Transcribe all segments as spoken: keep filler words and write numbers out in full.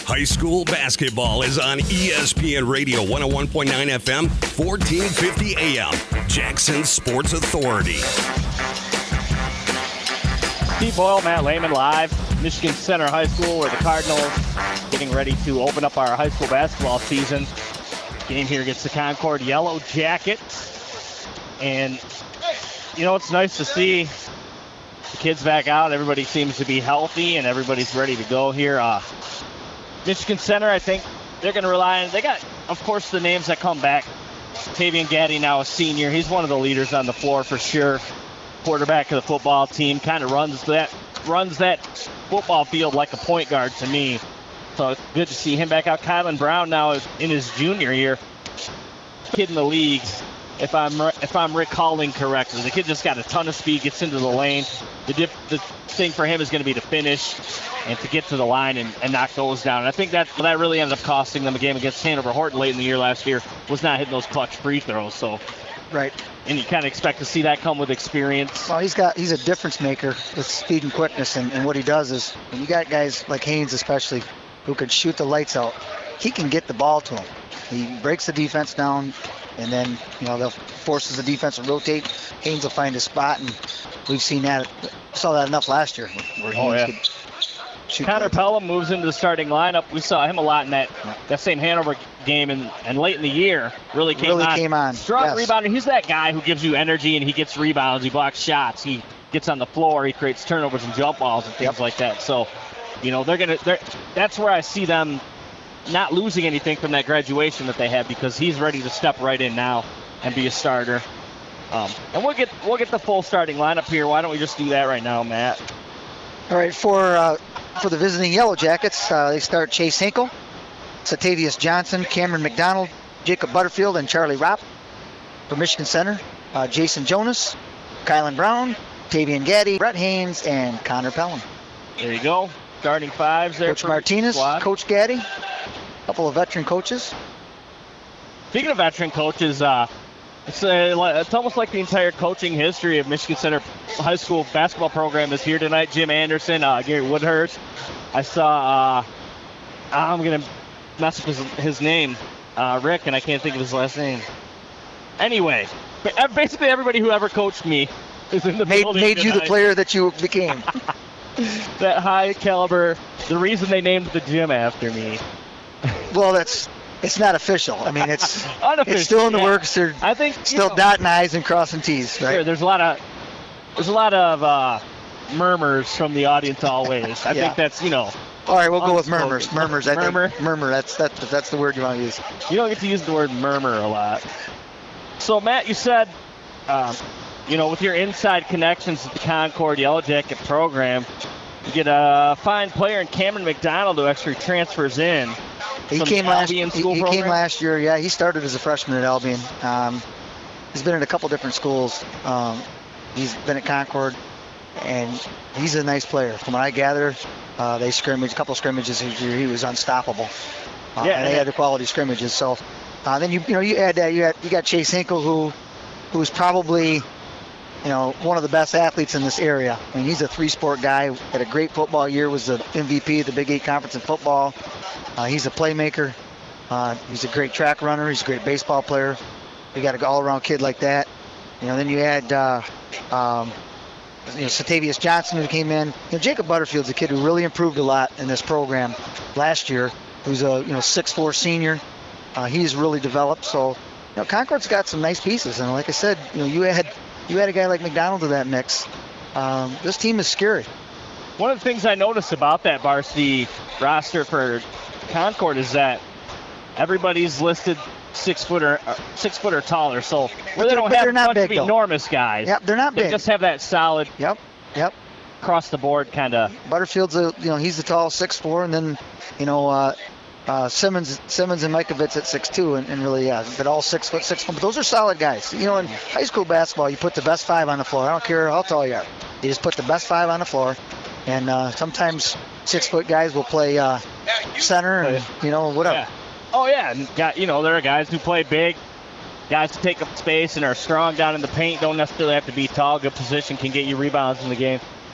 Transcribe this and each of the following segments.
High school basketball is on E S P N Radio one oh one point nine F M, fourteen fifty A M. Jackson Sports Authority. Steve Boyle, Matt Lehman live. Michigan Center High School, where the Cardinals getting ready to open up our high school basketball season. Game here against the Concord Yellow Jackets. And, you know, it's nice to see the kids back out. Everybody seems to be healthy, and everybody's ready to go here. Uh, Michigan Center, I think they're going to rely on, they got, of course, the names that come back. Tavian Gaddy, now a senior. He's one of the leaders on the floor for sure. Quarterback of the football team, kind of runs that runs that football field like a point guard to me. So it's good to see him back out. Kylan Brown now is in his junior year. Kid in the league, if I'm if I'm recalling correctly. The kid just got a ton of speed, gets into the lane. The, dip, the thing for him is going to be to finish and to get to the line and, and knock those down. And I think that that really ended up costing them a game against Hanover Horton late in the year last year, was not hitting those clutch free throws. So, right. And you kind of expect to see that come with experience. Well, he's got he's a difference maker with speed and quickness, and, and what he does is when you got guys like Haynes especially who can shoot the lights out, he can get the ball to him. He breaks the defense down, and then, you know, they'll forces the defense to rotate. Haynes will find his spot, and we've seen that. Saw that enough last year. Where oh, Haynes yeah. could shoot. Connor Pelham moves into the starting lineup. We saw him a lot in that, yeah. that same Hanover game, and, and late in the year really came really on. came on. Strong yes. rebounder. He's that guy who gives you energy, and he gets rebounds. He blocks shots. He gets on the floor. He creates turnovers and jump balls and things yep. like that. So, you know, they're gonna. They're, that's where I see them not losing anything from that graduation that they had, because he's ready to step right in now and be a starter. Um, and we'll get we'll get the full starting lineup here. Why don't we just do that right now, Matt? All right, for uh, for the visiting Yellow Jackets, uh, they start Chase Hinkle, Satavius Johnson, Cameron McDonald, Jacob Butterfield, and Charlie Ropp. For Michigan Center, uh, Jason Jonas, Kylan Brown, Tavian Gaddy, Brett Haynes, and Connor Pelham. There you go. Starting fives there. Coach Martinez, squad. Coach Gaddy, a couple of veteran coaches. Speaking of veteran coaches, uh, it's, uh, it's almost like the entire coaching history of Michigan Center High School basketball program is here tonight. Jim Anderson, uh, Gary Woodhurst. I saw, uh, I'm going to mess up his, his name, uh, Rick, and I can't think of his last name. Anyway, basically everybody who ever coached me is in the made, building Made you the tonight. player that you became. That high caliber, the reason they named the gym after me. Well, that's it's not official. I mean, it's Unofficial, it's still in the yeah. works. They're I think still know, dotting I's and crossing T's, right? Sure, there's a lot of there's a lot of uh, murmurs from the audience always. I yeah. think that's, you know. All right, we'll go with unspoken. murmurs. Murmurs. I Murmur. think murmur. That's that. That's the word you want to use. You don't get to use the word murmur a lot. So Matt, you said, um, you know, with your inside connections to the Concord Yellow Jacket program, you get a fine player in Cameron McDonald who actually transfers in. He came last. He, School he program? came last year. Yeah, he started as a freshman at Albion. Um, he's been in a couple different schools. Um, he's been at Concord, and he's a nice player. From what I gather, uh, they scrimmaged a couple of scrimmages this year. He was unstoppable. Uh, Yeah, and they had the quality scrimmages. So uh, then you you know you add that you had you got Chase Hinkle, who who's probably, you know, one of the best athletes in this area. I mean, he's a three-sport guy. Had a great football year. Was the M V P of the Big Eight Conference in football. Uh, he's a playmaker. Uh, he's a great track runner. He's a great baseball player. You got an all-around kid like that. You know, then you add, uh, um, you know, Satavius Johnson, who came in. You know, Jacob Butterfield's a kid who really improved a lot in this program last year. Who's a you know six foot four senior. Uh, he's really developed. So, you know, Concord's got some nice pieces. And like I said, you know, you had you had a guy like McDonald to that mix. Um, this team is scary. One of the things I noticed about that varsity roster for Concord is that everybody's listed six foot or uh, six foot or taller. So where they don't have a bunch big, of though. enormous guys. Yep, they're not they big. just have that solid. Yep, yep. Across the board kind of. Butterfield's a you know he's the tall six foot four, and then you know uh, uh, Simmons Simmons and Mikovits at six two, and, and really yeah, but all six foot six foot. But those are solid guys. You know, in high school basketball, you put the best five on the floor. I don't care how tall you are. You just put the best five on the floor, and uh, sometimes six foot guys will play uh, center and you know whatever. Yeah. Oh yeah, and got you know there are guys who play big, guys who take up space and are strong down in the paint. Don't necessarily have to be tall. Good position can get you rebounds in the game.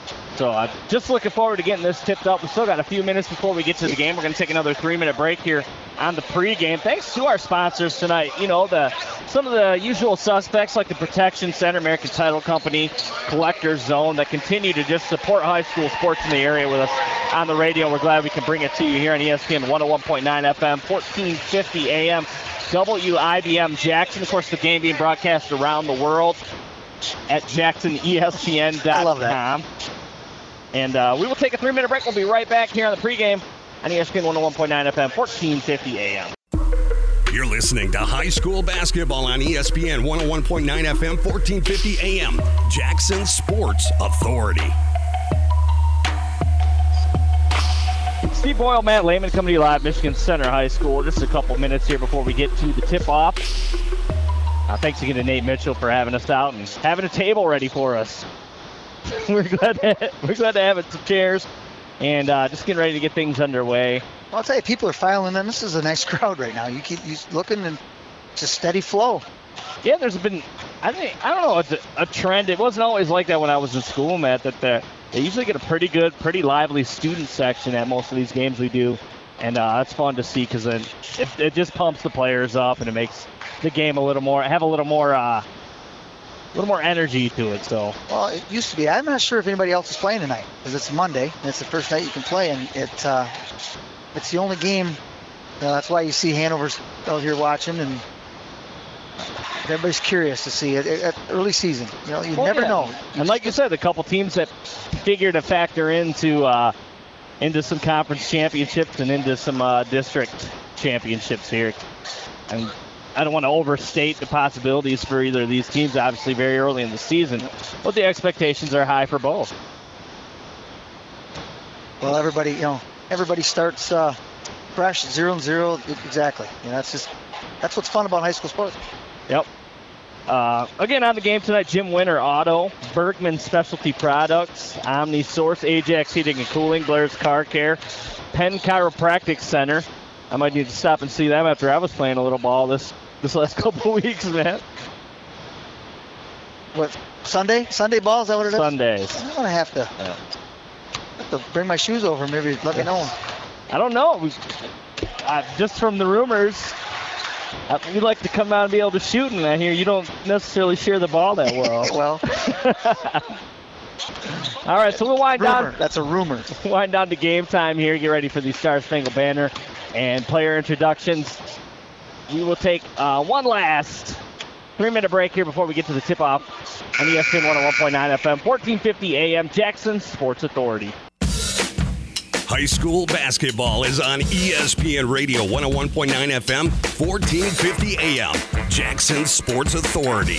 So uh, just looking forward to getting this tipped up. We still got a few minutes before we get to the game. We're going to take another three-minute break here on the pregame. Thanks to our sponsors tonight. You know, the some of the usual suspects like the Protection Center, American Title Company, Collectors Zone that continue to just support high school sports in the area with us on the radio. We're glad we can bring it to you here on E S P N one oh one point nine F M, fourteen fifty A M, W I B M Jackson. Of course, the game being broadcast around the world at Jackson E S P N dot com. I love that. And uh, we will take a three-minute break. We'll be right back here on the pregame on E S P N one oh one point nine F M, fourteen fifty A M. You're listening to high school basketball on E S P N one oh one point nine F M, fourteen fifty A M, Jackson Sports Authority. Steve Boyle, Matt Lehman coming to you live, Michigan Center High School. Just a couple minutes here before we get to the tip-off. Uh, thanks again to Nate Mitchell for having us out and having a table ready for us. We're glad to, we're glad to have it, some chairs, and uh, just getting ready to get things underway. Well, I'll tell you, people are filing in. This is a nice crowd right now. You keep you looking, and it's a steady flow. Yeah, there's been, I think, I don't know, it's a, a trend. It wasn't always like that when I was in school, Matt, that the, they usually get a pretty good, pretty lively student section at most of these games we do, and uh, that's fun to see because then it, it just pumps the players up and it makes the game a little more, have a little more, uh, a little more energy to it. So. Well, it used to be. I'm not sure if anybody else is playing tonight because it's Monday and it's the first night you can play, and it uh, it's the only game. You know, that's why you see Hanover's out here watching, and everybody's curious to see it at early season. You know, you well, never yeah. know. And like you said, a couple teams that figure to factor into uh, into some conference championships and into some uh, district championships here, and. I don't want to overstate the possibilities for either of these teams, obviously very early in the season, but the expectations are high for both. Well, everybody, you know, everybody starts uh, fresh, zero and zero, exactly. You know, that's just that's what's fun about high school sports. Yep. Uh, again, on the game tonight, Jim Winter Auto, Bergman Specialty Products, Omni Source, Ajax Heating and Cooling, Blair's Car Care, Penn Chiropractic Center. I might need to stop and see them after I was playing a little ball this. This last couple of weeks, man. What, Sunday? Sunday ball? Is that what it is? Sundays. I'm going to have to, yeah. have to bring my shoes over. Maybe let me know. I don't know. We, uh, just from the rumors, uh, you'd like to come out and be able to shoot, and I hear you don't necessarily share the ball that well. well. All right, so we'll wind rumor. down. That's a rumor. Wind down to game time here. Get ready for the Star Spangled Banner and player introductions. We will take uh, one last three-minute break here before we get to the tip-off on E S P N one oh one point nine F M, fourteen fifty A M, Jackson Sports Authority. High school basketball is on E S P N Radio one oh one point nine F M, fourteen fifty A M, Jackson Sports Authority.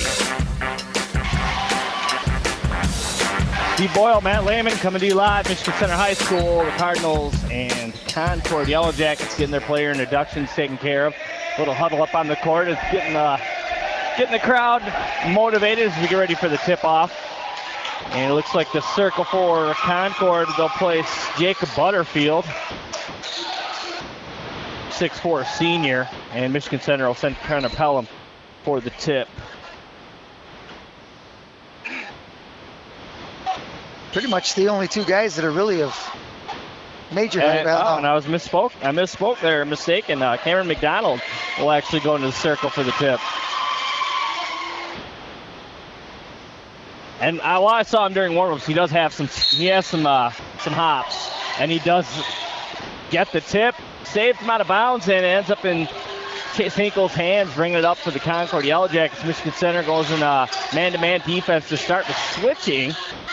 Steve Boyle, Matt Lehman coming to you live, Michigan Center High School. The Cardinals and Concord Yellow Jackets getting their player introductions taken care of. Little huddle up on the court is getting uh, getting the crowd motivated as we get ready for the tip-off. And it looks like the circle for Concord, they'll place Jacob Butterfield, six foot four senior, and Michigan Center will send Connor Pelham for the tip. Pretty much the only two guys that are really of major. And, uh, oh, and I was misspoke. I misspoke there, mistaken. Uh, Cameron McDonald will actually go into the circle for the tip. And I, while I saw him during warmups, he does have some. He has some uh, some hops, and he does get the tip. Saved him out of bounds, and it ends up in Chase Hinkle's hands, bringing it up for the Concord Yellow Jackets. Michigan Center goes in uh, man-to-man defense to start the switching.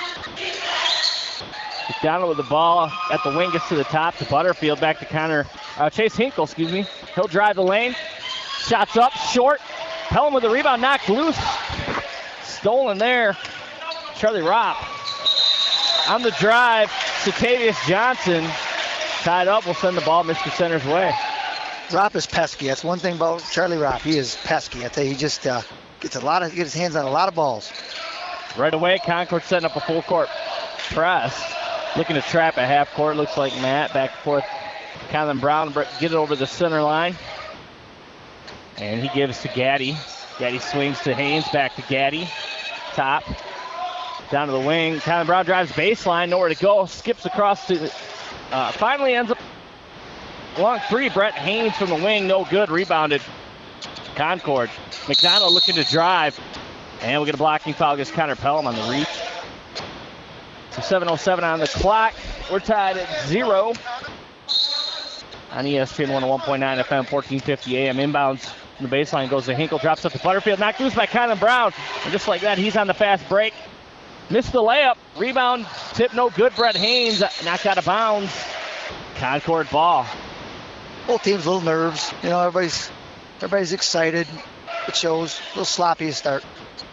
McDonald with the ball at the wing, gets to the top to Butterfield, back to Connor, uh, Chase Hinkle, excuse me. He'll drive the lane. Shots up, short. Pelham with the rebound, knocked loose. Stolen there. Charlie Ropp. On the drive, Satavius Johnson tied up, will send the ball Michigan Center's way. Ropp is pesky. That's one thing about Charlie Ropp. He is pesky. I tell you, he just uh, gets a lot of, he gets his hands on a lot of balls. Right away, Concord setting up a full court press. Looking to trap at half court. Looks like Matt back and forth. Kylan Brown get it over the center line. And he gives to Gaddy. Gaddy swings to Haynes, back to Gaddy. Top. Down to the wing. Kylan Brown drives baseline, nowhere to go. Skips across to, uh, finally ends up along three. Brett Haynes from the wing, no good. Rebounded Concord. McDonald looking to drive. And we'll get a blocking foul against Connor Pelham on the reach. So seven oh seven on the clock. We're tied at zero. On E S P N one oh one point nine F M, fourteen fifty A M. Inbounds from the baseline goes to Hinkle. Drops up to Butterfield. Knocked loose by Kylan Brown. And just like that, he's on the fast break. Missed the layup. Rebound. Tip no good. Brett Haynes knocked out of bounds. Concord ball. Both teams, little nerves. You know, everybody's everybody's excited. It shows. A little sloppy to start.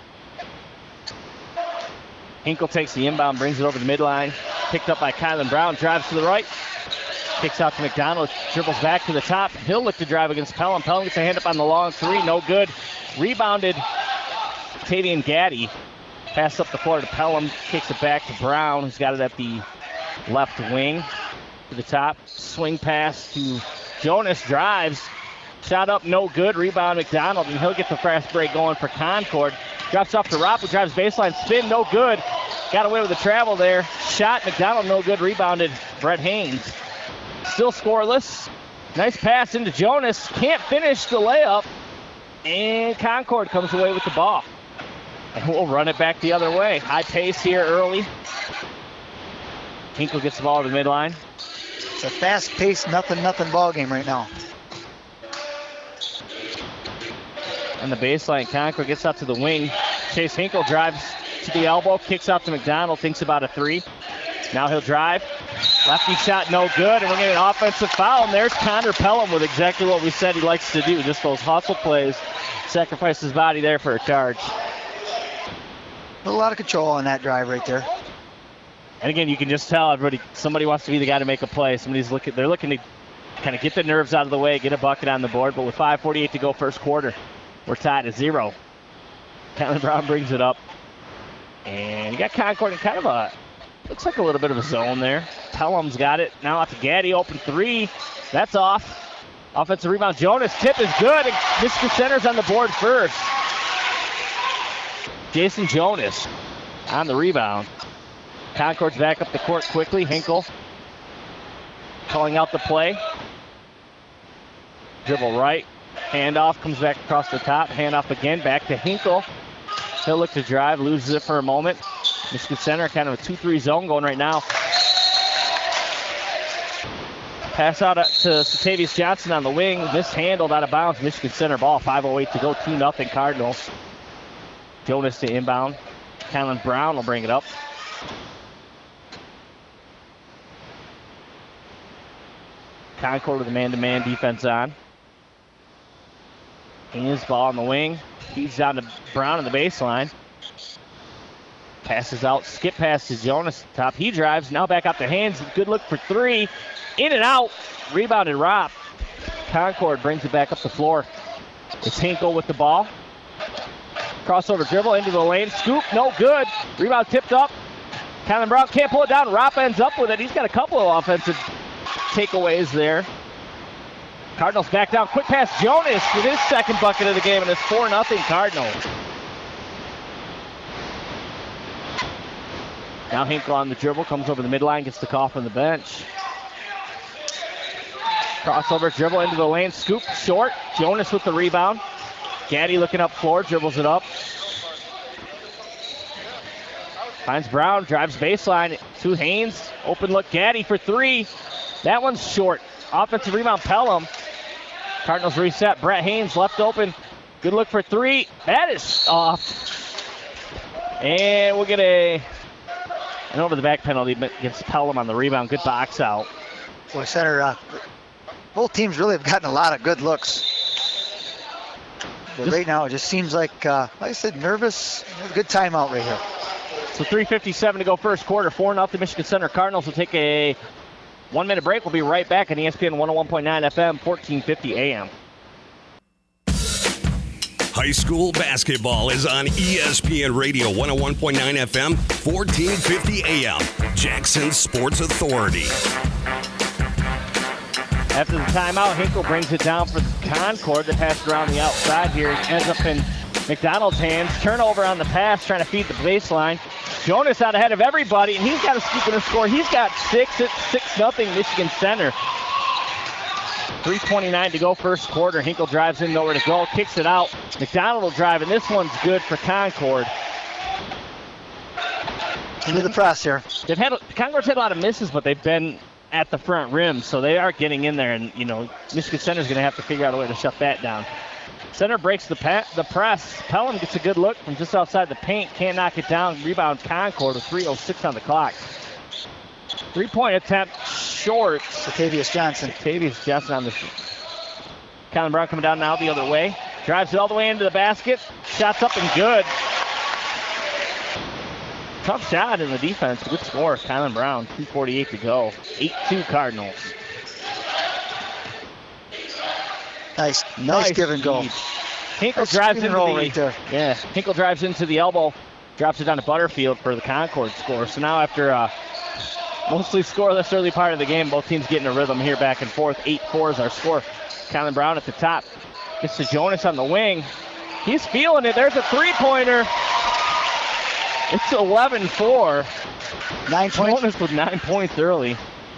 Hinkle takes the inbound, brings it over the midline. Picked up by Kylan Brown. Drives to the right. Kicks out to McDonald. Dribbles back to the top. He'll look to drive against Pelham. Pelham gets a hand up on the long three. No good. Rebounded Tavian Gaddy. Pass up the floor to Pelham. Kicks it back to Brown, who's got it at the left wing. To the top. Swing pass to Jonas. Drives. Shot up, no good. Rebound McDonald, and he'll get the fast break going for Concord. Drops off to Ropp, who drives baseline. Spin, no good. Got away with the travel there. Shot, McDonald, no good. Rebounded Brett Haynes. Still scoreless. Nice pass into Jonas. Can't finish the layup. And Concord comes away with the ball. And we'll run it back the other way. High pace here early. Hinkle gets the ball to the midline. It's a fast-paced, nothing-nothing ball game right now. And the baseline, Concord gets out to the wing. Chase Hinkle drives to the elbow, kicks out to McDonald, thinks about a three. Now he'll drive. Lefty shot, no good, and we're getting an offensive foul. And there's Connor Pelham with exactly what we said he likes to do. Just those hustle plays. Sacrifice his body there for a charge. A lot of control on that drive right there. And again, you can just tell everybody, somebody wants to be the guy to make a play. Somebody's looking, they're looking to kind of get the nerves out of the way, get a bucket on the board. But with five forty-eight to go first quarter, we're tied at zero. Kylan Brown brings it up. And you got Concord in kind of a, looks like a little bit of a zone there. Pelham's got it. Now out to Gaddy, open three. That's off. Offensive rebound, Jonas. Tip is good. And Michigan Center's on the board first. Jason Jonas on the rebound. Concord's back up the court quickly. Hinkle calling out the play. Dribble right. Handoff comes back across the top. Handoff again. Back to Hinkle. He'll look to drive. Loses it for a moment. Michigan Center kind of a two three zone going right now. Pass out to Satavius Johnson on the wing. Mishandled out of bounds. Michigan Center ball. five oh eight to go. two nothing Cardinals. Jonas to inbound. Kylan Brown will bring it up. Concord with a man-to-man defense on. Haynes ball on the wing. Feeds down to Brown on the baseline. Passes out. Skip pass to Jonas at the top. He drives. Now back up to Haynes. Good look for three. In and out. Rebounded Ropp. Concord brings it back up the floor. It's Hinkle with the ball. Crossover dribble into the lane. Scoop. No good. Rebound tipped up. Kylan Brown can't pull it down. Ropp ends up with it. He's got a couple of offensive takeaways there. Cardinals back down. Quick pass. Jonas with his second bucket of the game, and it's four nothing Cardinals. Now Hinkle on the dribble. Comes over the midline. Gets the call from the bench. Crossover dribble into the lane. Scoop short. Jonas with the rebound. Gaddy looking up floor. Dribbles it up. Finds Brown. Drives baseline to Haynes. Open look. Gaddy for three. That one's short. Offensive rebound, Pelham. Cardinals reset. Brett Haynes left open. Good look for three. That is off. And we'll get a an over the back penalty against Pelham on the rebound. Good box out. Boy, Center, uh, both teams really have gotten a lot of good looks. But just, right now, it just seems like, uh, like I said, nervous. Good timeout right here. So three fifty-seven to go first quarter. four nothing Michigan Center. Cardinals will take a one-minute break. We'll be right back on E S P N one oh one point nine F M, fourteen fifty A M. High school basketball is on E S P N Radio one oh one point nine F M, fourteen fifty A M. Jackson Sports Authority. After the timeout, Hinkle brings it down for Concord. They pass around the outside here. Ends up in McDonald's hands. Turnover on the pass, trying to feed the baseline. Jonas out ahead of everybody, and he's got a scoop in the score. He's got six. It's six nothing Michigan Center. three twenty-nine to go first quarter. Hinkle drives in, nowhere to go, kicks it out. McDonald will drive, and this one's good for Concord. Into the press here. They've had Concord's had a lot of misses, but they've been at the front rim, so they are getting in there, and you know Michigan Center's going to have to figure out a way to shut that down. Center breaks the pa- the press. Pelham gets a good look from just outside the paint, can't knock it down. Rebound Concord with three oh six on the clock. Three-point attempt short. Satavius Johnson. Satavius Johnson on the Kylan Brown coming down now the other way. Drives it all the way into the basket. Shots up and good. Tough shot in the defense. Good score. Kylan Brown. two forty-eight to go. eight two Cardinals. Nice, nice, Nice give and go. feed. Hinkle Nice drives screen into roll the right there. yeah. Hinkle drives into the elbow, drops it down to Butterfield for the Concord score. So now after uh, mostly scoreless early part of the game, both teams getting a rhythm here back and forth. eight four is our score. Kylan Brown at the top. Gets to Jonas on the wing. He's feeling it. There's a three-pointer. It's eleven four. Nine points. Jonas with nine points early.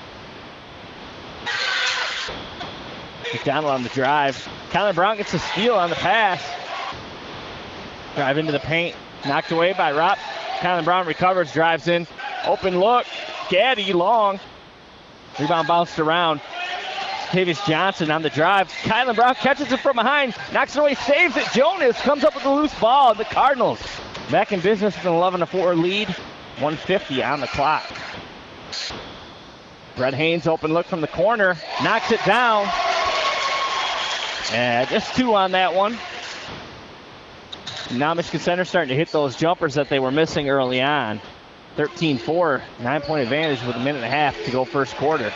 McDonald on the drive. Kylan Brown gets a steal on the pass. Drive into the paint. Knocked away by Ropp. Kylan Brown recovers, drives in. Open look. Gaddy long. Rebound bounced around. Davis Johnson on the drive. Kylan Brown catches it from behind. Knocks it away, saves it. Jonas comes up with a loose ball. The Cardinals back in business with an eleven to four lead. one fifty on the clock. Brett Haynes open look from the corner. Knocks it down. Yeah, just two on that one. Now Michigan Center starting to hit those jumpers that they were missing early on. thirteen four, nine-point advantage with a minute and a half to go first quarter.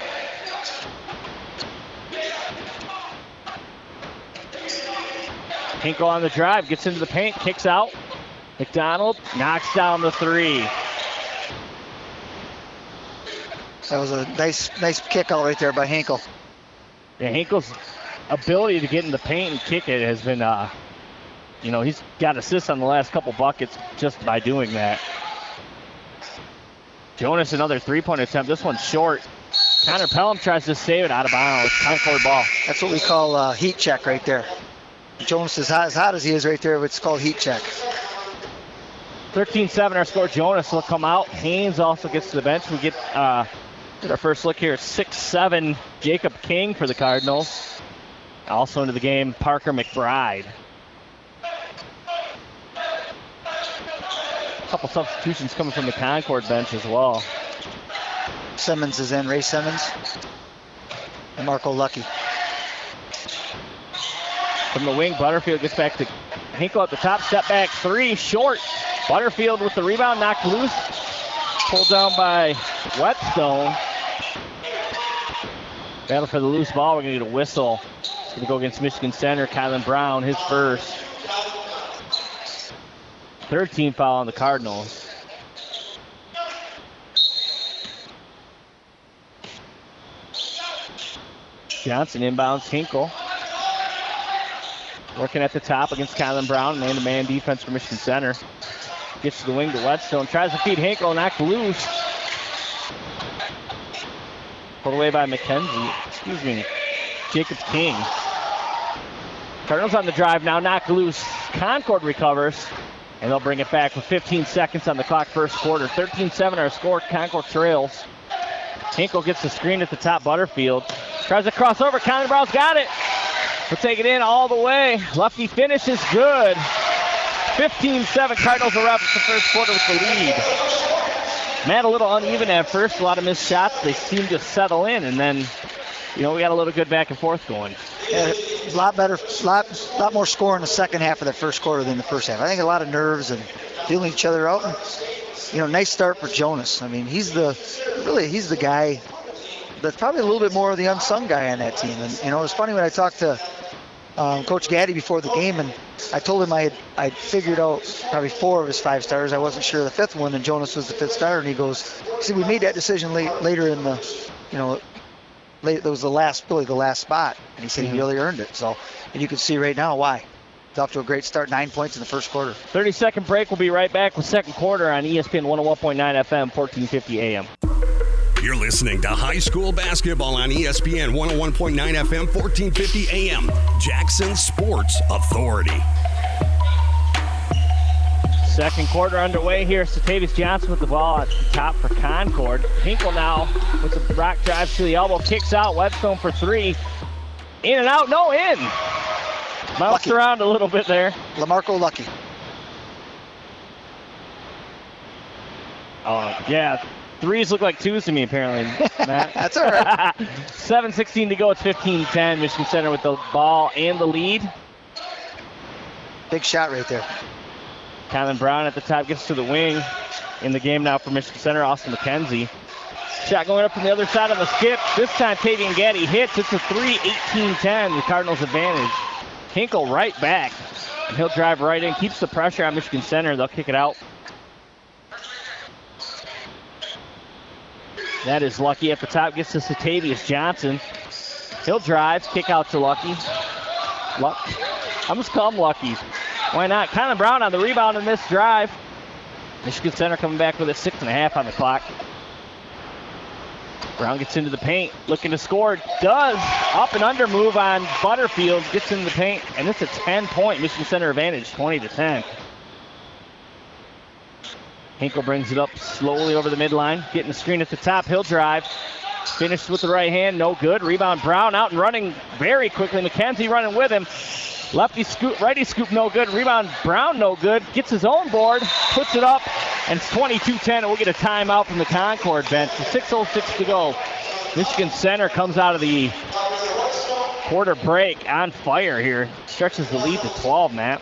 Hinkle on the drive, gets into the paint, kicks out. McDonald knocks down the three. That was a nice, nice kick out right there by Hinkle. Yeah, Hinkle's ability to get in the paint and kick it has been, uh, you know, he's got assists on the last couple buckets just by doing that. Jonas, another three-point attempt. This one's short. Connor Pelham tries to save it out of bounds. Concord ball. That's what we call uh, heat check right there. Jonas is hot, as hot as he is right there. It's called heat check. thirteen seven our score. Jonas will come out. Haynes also gets to the bench. We get, uh, get our first look here at six seven Jacob King for the Cardinals. Also into the game, Parker McBride. A couple substitutions coming from the Concord bench as well. Simmons is in, Ray Simmons. And Marco Lucky. From the wing, Butterfield gets back to Hinkle at the top, step back three, short. Butterfield with the rebound, knocked loose. Pulled down by Whetstone. Battle for the loose ball, we're gonna need a whistle. It's gonna go against Michigan Center, Kylan Brown, his first. Third team foul on the Cardinals. Johnson inbounds, Hinkle. Working at the top against Kylan Brown, man-to-man defense for Michigan Center. Gets to the wing to Whetstone, tries to feed Hinkle, knocked loose. Pulled away by McKenzie, excuse me, Jacob King. Cardinals on the drive now, knocked loose. Concord recovers, and they'll bring it back with fifteen seconds on the clock first quarter. thirteen seven our score, Concord trails. Hinkle gets the screen at the top, Butterfield. Tries to cross over, Kylan Brown's got it. We'll take it in all the way. Lefty finish is good. fifteen seven, Cardinals are up the first quarter with the lead. Matt, a little uneven at first, a lot of missed shots. They seem to settle in, and then, you know, we got a little good back and forth going. Yeah, a lot better, lot, lot more score in the second half of the first quarter than the first half. I think a lot of nerves and feeling each other out. And, you know, nice start for Jonas. I mean, he's the, really, he's the guy that's probably a little bit more of the unsung guy on that team. And, you know, it was funny when I talked to um, Coach Gaddy before the game, and I told him I had I figured out probably four of his five stars. I wasn't sure of the fifth one, and Jonas was the fifth star. And he goes, see, we made that decision late, later in the, you know, late, it was the last, really the last spot. And he said mm-hmm. he really earned it. So, and you can see right now why. It's off to a great start, nine points in the first quarter. thirty-second break. We'll be right back with second quarter on E S P N one oh one point nine F M, fourteen fifty A M. You're listening to high school basketball on E S P N one oh one point nine F M, fourteen fifty A M. Jackson Sports Authority. Second quarter underway here. Satavius Johnson with the ball at the top for Concord. Hinkle now with the rock drive to the elbow. Kicks out. Whetstone for three. In and out. No, in. Bounced around a little bit there. LaMarco Lucky. Oh, yeah. Threes look like twos to me, apparently, Matt. That's all right. seven sixteen to go. It's fifteen ten. Michigan Center with the ball and the lead. Big shot right there. Kylan Brown at the top gets to the wing. In the game now for Michigan Center, Austin McKenzie. Shot going up from the other side on the skip. This time Tavian Gaddy hits. It's a three, eighteen ten. The Cardinals advantage. Hinkle right back. And he'll drive right in. Keeps the pressure on Michigan Center. They'll kick it out. That is Lucky at the top. Gets to Satavius Johnson. He'll drive. Kick out to Lucky. Luck. I'm just calling him Lucky. Why not? Kylan Brown on the rebound in this drive. Michigan Center coming back with a six and a half on the clock. Brown gets into the paint, looking to score. Does. Up and under move on Butterfield. Gets into the paint, and it's a ten-point Michigan Center advantage, twenty to ten. Hinkle brings it up slowly over the midline. Getting the screen at the top. He'll drive. Finished with the right hand. No good. Rebound Brown out and running very quickly. McKenzie running with him. Lefty scoop, righty scoop, no good. Rebound, Brown, no good. Gets his own board, puts it up, and it's twenty-two ten, and we'll get a timeout from the Concord bench. six oh six to go. Michigan Center comes out of the quarter break on fire here. Stretches the lead to twelve, Matt.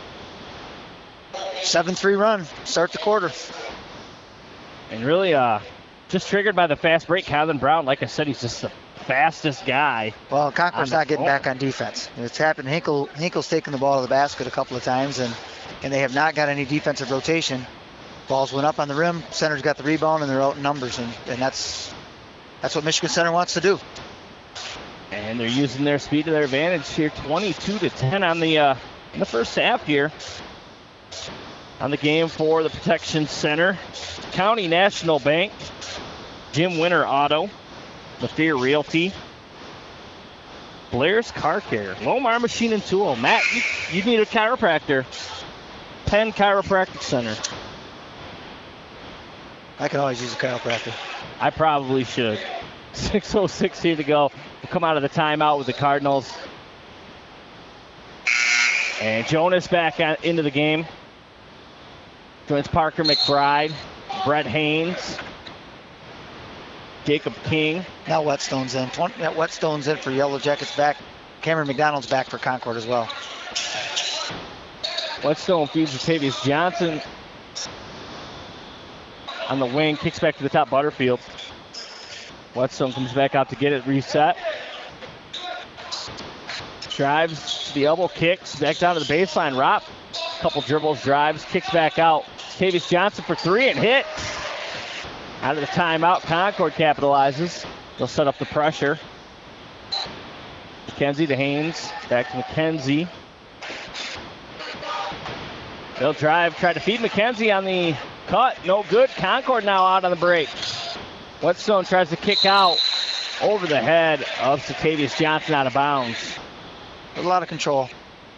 seven three run, start the quarter. And really, uh, just triggered by the fast break. Kylan Brown, like I said, he's just the fastest guy. Well, Concord's not getting back on defense. It's happened. Hinkle, Hinkle's taken the ball to the basket a couple of times, and, and they have not got any defensive rotation. Balls went up on the rim. Center's got the rebound, and they're out in numbers, and, and that's that's what Michigan Center wants to do. And they're using their speed to their advantage here, twenty-two to ten on the uh, in the first half here. On the game for the Protection Center, County National Bank, Jim Winter Auto, Lafayette Realty, Blair's Car Care, Lomar Machine and Tool. Matt, you, you need a chiropractor. Penn Chiropractic Center. I can always use a chiropractor. I probably should. six oh six here to go. We'll come out of the timeout with the Cardinals. And Jonas back out into the game. Joins Parker McBride, Brett Haynes, Jacob King. Now Whetstone's in. twenty, yeah, Whetstone's in for Yellow Jackets back. Cameron McDonald's back for Concord as well. Whetstone feeds Satavius Johnson on the wing. Kicks back to the top, Butterfield. Whetstone comes back out to get it reset. Drives to the elbow, kicks back down to the baseline. Ropp, couple dribbles, drives, kicks back out. Satavius Johnson for three and hit. Out of the timeout, Concord capitalizes. They'll set up the pressure. McKenzie to Haynes. Back to McKenzie. They'll drive, try to feed McKenzie on the cut. No good. Concord now out on the break. Whetstone tries to kick out over the head of Satavius Johnson out of bounds. With a lot of control.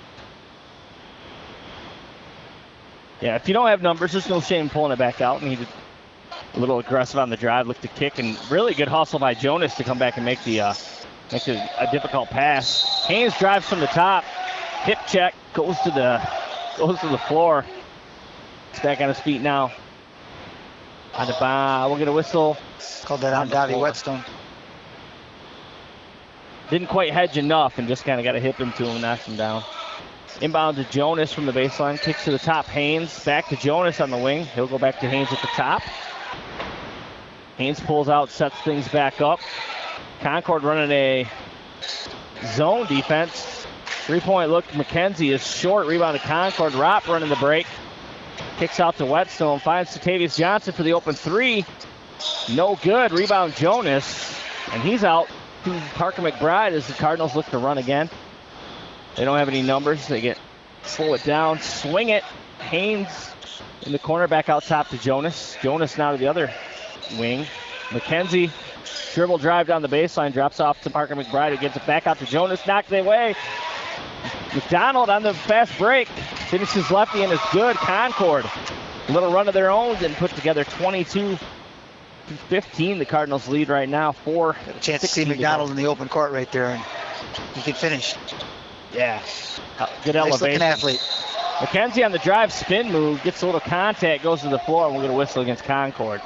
Yeah, if you don't have numbers, there's no shame pulling it back out. Needed a little aggressive on the drive, looked to kick, and really good hustle by Jonas to come back and make the uh, make a, a difficult pass. Haynes drives from the top, hip check, goes to the goes to the floor. He's back on his feet now. On the bar, we'll get a whistle. Called that on Dottie Whetstone. Didn't quite hedge enough and just kind of got a hip into him and knocked him down. Inbound to Jonas from the baseline. Kicks to the top. Haynes back to Jonas on the wing. He'll go back to Haynes at the top. Haynes pulls out, sets things back up. Concord running a zone defense. Three-point look. McKenzie is short. Rebound to Concord. Ropp running the break. Kicks out to Whetstone. Finds Satavius Johnson for the open three. No good. Rebound Jonas. And he's out to Parker McBride as the Cardinals look to run again. They don't have any numbers. They get slow it down, swing it. Haynes in the corner, back out top to Jonas. Jonas now to the other wing. McKenzie, dribble drive down the baseline, drops off to Parker McBride, who gets it back out to Jonas, knocked it away. McDonald on the fast break, finishes lefty and is good. Concord, a little run of their own and put together twenty-two to fifteen. The Cardinals lead right now. Four. Got a chance to see McDonald in the open court right there, and he can finish. Yeah, good nice elevation. Looking athlete. McKenzie on the drive spin move, gets a little contact, goes to the floor, and we're going to whistle against Concord.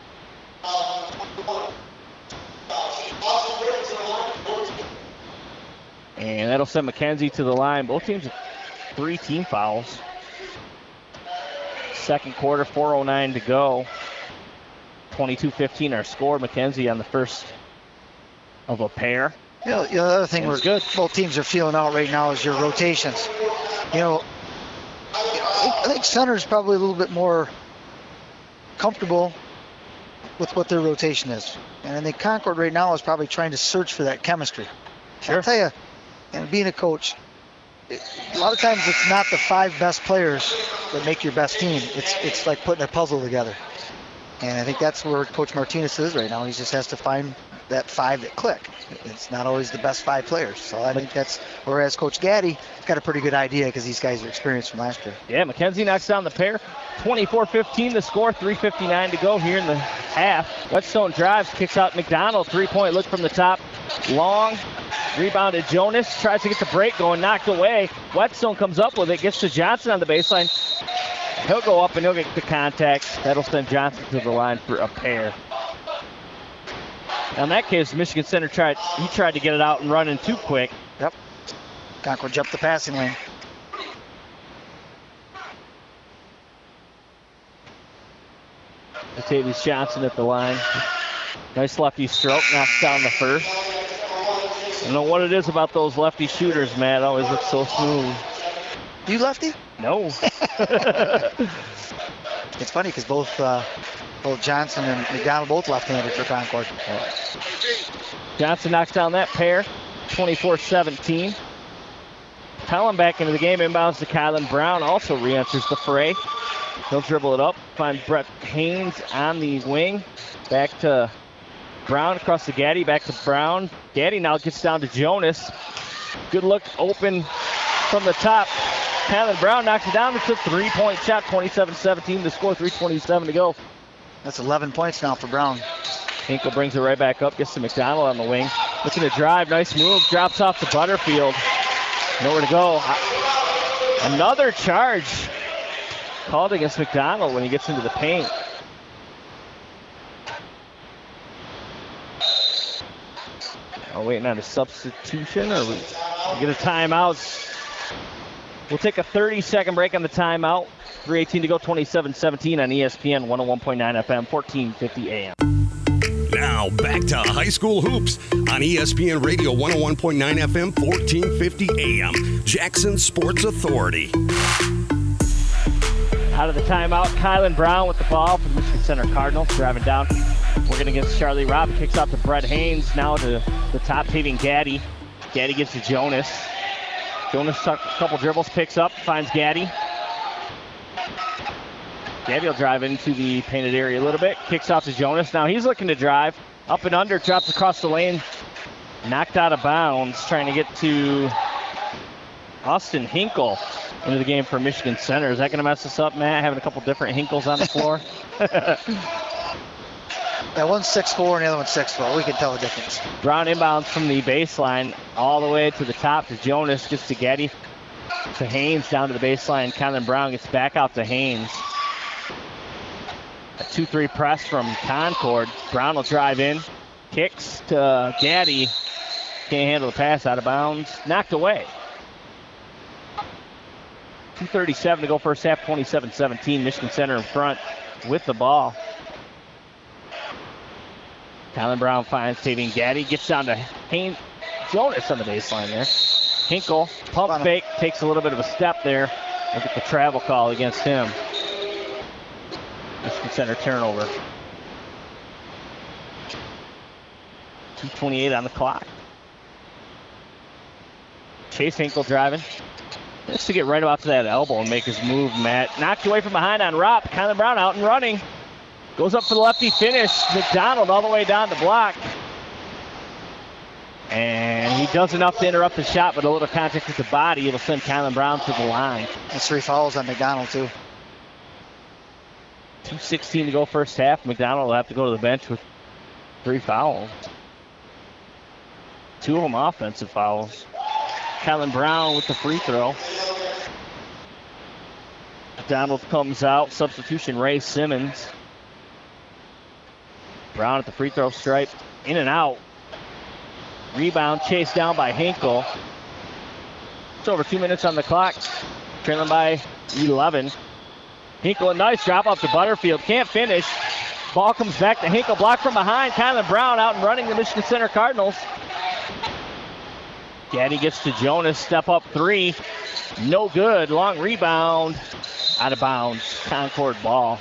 And that'll send McKenzie to the line. Both teams have three team fouls. Second quarter, four oh nine to go. twenty-two fifteen our score. McKenzie on the first of a pair. You know, you know, the other thing we're good. Both teams are feeling out right now is your rotations. You know, I think center's probably a little bit more comfortable with what their rotation is. And I think Concord right now is probably trying to search for that chemistry. Sure. I'll tell you, and being a coach, it, a lot of times it's not the five best players that make your best team. It's it's like putting a puzzle together. And I think that's where Coach Martinez is right now. He just has to find that five that click. It's not always the best five players. So I think that's, whereas Coach Gaddy got a pretty good idea because these guys are experienced from last year. Yeah, McKenzie knocks down the pair. twenty-four fifteen the score, three fifty-nine to go here in the half. Whetstone drives, kicks out McDonald. Three-point look from the top. Long. Rebounded Jonas. Tries to get the break going, knocked away. Whetstone comes up with it, gets to Johnson on the baseline. He'll go up and he'll get the contact. That'll send Johnson to the line for a pair. Now in that case, Michigan Center tried, he tried to get it out and run in too quick. Yep. Concord jumped the passing lane. Latavius Johnson at the line. Nice lefty stroke, knocks down the first. I don't know what it is about those lefty shooters, Matt. Always look so smooth. You lefty? No. It's funny because both uh, both Johnson and McDonald both left-handed for Concord. Johnson knocks down that pair, twenty-four seventeen. Pelham back into the game, inbounds to Kylan Brown, also re-enters the fray. He'll dribble it up, find Brett Haynes on the wing. Back to Brown, across to Gaddy, back to Brown. Gaddy now gets down to Jonas. Good look, open from the top. Kylan Brown knocks it down. It's a three-point shot, twenty-seven seventeen. The score, three twenty-seven to go. That's eleven points now for Brown. Hinkle brings it right back up, gets to McDonald on the wing. Looking to drive, nice move, drops off to Butterfield. Nowhere to go. Another charge called against McDonald when he gets into the paint. Are we waiting on a substitution, or we get a timeout? We'll take a thirty-second break on the timeout. three eighteen to go, twenty-seven seventeen on E S P N one oh one point nine F M, fourteen fifty A M. Now back to high school hoops on E S P N Radio one oh one point nine F M, fourteen fifty A M. Jackson Sports Authority. Out of the timeout, Kylan Brown with the ball for the Michigan Center Cardinals, driving down. Working against Charlie Robb, kicks out to Brett Haynes, now to the top paving Gaddy. Gaddy gets to Jonas. Jonas took a couple dribbles, picks up, finds Gaddy. Gaddy will drive into the painted area a little bit, kicks out to Jonas. Now he's looking to drive, up and under, drops across the lane, knocked out of bounds, trying to get to Austin Hinkle into the game for Michigan Center. Is that going to mess us up, Matt, having a couple different Hinkles on the floor? That one's six four and the other one's six four. We can tell the difference. Brown inbounds from the baseline all the way to the top to Jonas, gets to Gaddy, to Haynes down to the baseline. Kylan Brown gets back out to Haynes. A two three press from Concord. Brown will drive in, kicks to Gaddy. Can't handle the pass, out of bounds. Knocked away. two thirty-seven to go first half, twenty-seven seventeen. Michigan Center in front with the ball. Kylan Brown finds Tavian Gaddy, gets down to Haynes. Jonas on the baseline there. Hinkle, pump fake, takes a little bit of a step there. Look at the travel call against him. Michigan Center turnover. two twenty-eight on the clock. Chase Hinkle driving. Just to get right about to that elbow and make his move, Matt. Knocked away from behind on Ropp. Kylan Brown out and running. Goes up for the lefty finish. McDonald all the way down the block. And he does enough to interrupt the shot, but a little contact with the body. It'll send Kylan Brown to the line. That's three fouls on McDonald, too. two sixteen to go first half. McDonald will have to go to the bench with three fouls. Two of them offensive fouls. Kylan Brown with the free throw. McDonald comes out. Substitution, Ray Simmons. Brown at the free throw stripe. In and out. Rebound chased down by Hinkle. It's over two minutes on the clock. Trailing by eleven. Hinkle, a nice drop off to Butterfield. Can't finish. Ball comes back to Hinkle. Blocked from behind. Kylan Brown out and running the Michigan Center Cardinals. Gaddy gets to Jonas. Step up three. No good. Long rebound. Out of bounds. Concord ball.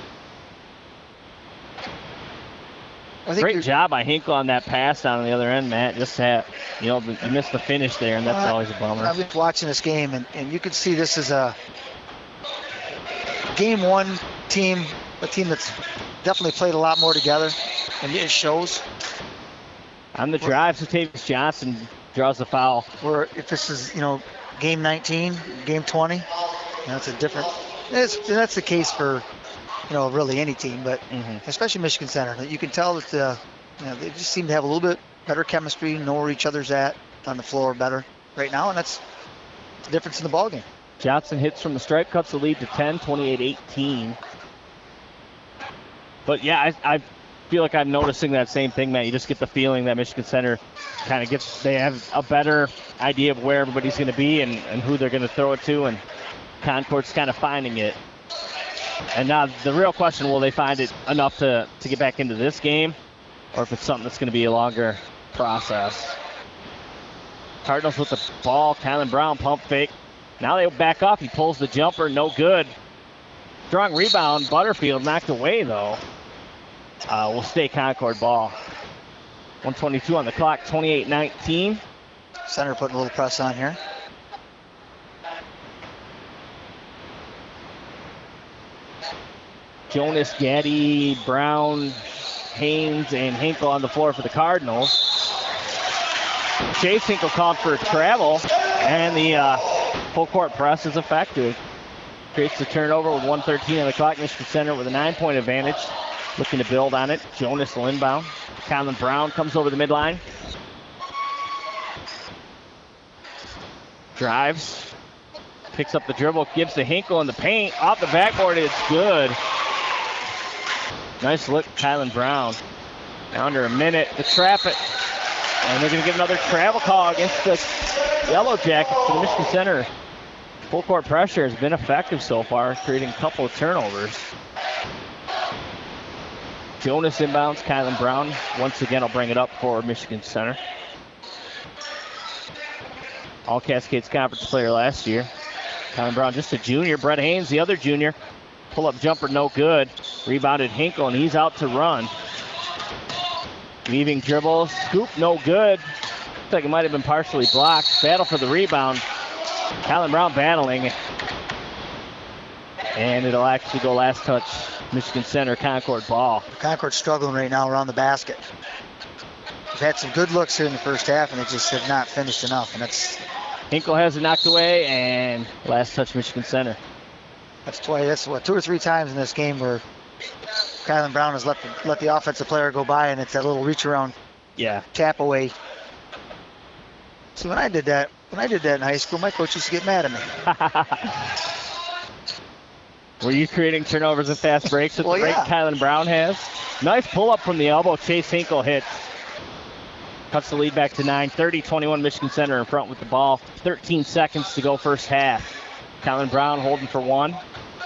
Great job by Hinkle on that pass down on the other end, Matt. Just had, you know, you missed the finish there, and that's uh, always a bummer. I've been watching this game, and, and you can see this is a game one team, a team that's definitely played a lot more together, and it shows. On the drive, Satavius Johnson draws the foul. Where if this is, you know, game nineteen, game twenty, you know, it's a different. It's, that's the case for, you know, really any team, but mm-hmm. especially Michigan Center. You can tell that uh, you know, they just seem to have a little bit better chemistry, know where each other's at on the floor better right now, and that's the difference in the ballgame. Johnson hits from the stripe, cuts the lead to ten, twenty-eight eighteen. But yeah, I, I feel like I'm noticing that same thing, Matt. You just get the feeling that Michigan Center kind of gets, they have a better idea of where everybody's going to be and, and who they're going to throw it to, and Concord's kind of finding it. And now the real question, will they find it enough to, to get back into this game, or if it's something that's going to be a longer process? Cardinals with the ball. Kylan Brown pump fake. Now they back off. He pulls the jumper. No good. Strong rebound. Butterfield knocked away, though. Uh, will stay Concord ball. one twenty-two on the clock. twenty-eight nineteen. Center putting a little press on here. Jonas, Gaddy, Brown, Haynes, and Hinkle on the floor for the Cardinals. Chase Hinkle called for travel, and the uh, full court press is effective. Creates the turnover with one thirteen on the clock. Michigan Center with a nine-point advantage. Looking to build on it. Jonas will inbound. Kylan Brown comes over the midline. Drives. Picks up the dribble. Gives to Hinkle in the paint. Off the backboard, it's good. Nice look, Kylan Brown. Now under a minute to trap it. And they're going to get another travel call against the Yellow Jackets for the Michigan Center. Full court pressure has been effective so far, creating a couple of turnovers. Jonas inbounds, Kylan Brown. Once again, I'll bring it up for Michigan Center. All Cascades Conference player last year. Kylan Brown, just a junior. Brett Haynes, the other junior. Pull-up jumper, no good. Rebounded Hinkle, and he's out to run. Weaving dribble, scoop, no good. Looks like it might have been partially blocked. Battle for the rebound. Kylan Brown battling. And it'll actually go last touch. Michigan Center, Concord ball. Concord's struggling right now around the basket. They've had some good looks here in the first half, and they just have not finished enough. And that's Hinkle has it knocked away, and last touch Michigan Center. That's twice. That's what two or three times in this game where Kylan Brown has let the, let the offensive player go by, and it's that little reach around, yeah, tap away. See, when I did that, when I did that in high school, my coach used to get mad at me. Were you creating turnovers and fast breaks with well, the break yeah. Kylan Brown has? Nice pull up from the elbow. Chase Hinkle hits. Cuts the lead back to nine. thirty twenty-one Michigan Center in front with the ball. thirteen seconds to go first half. Kylan Brown holding for one.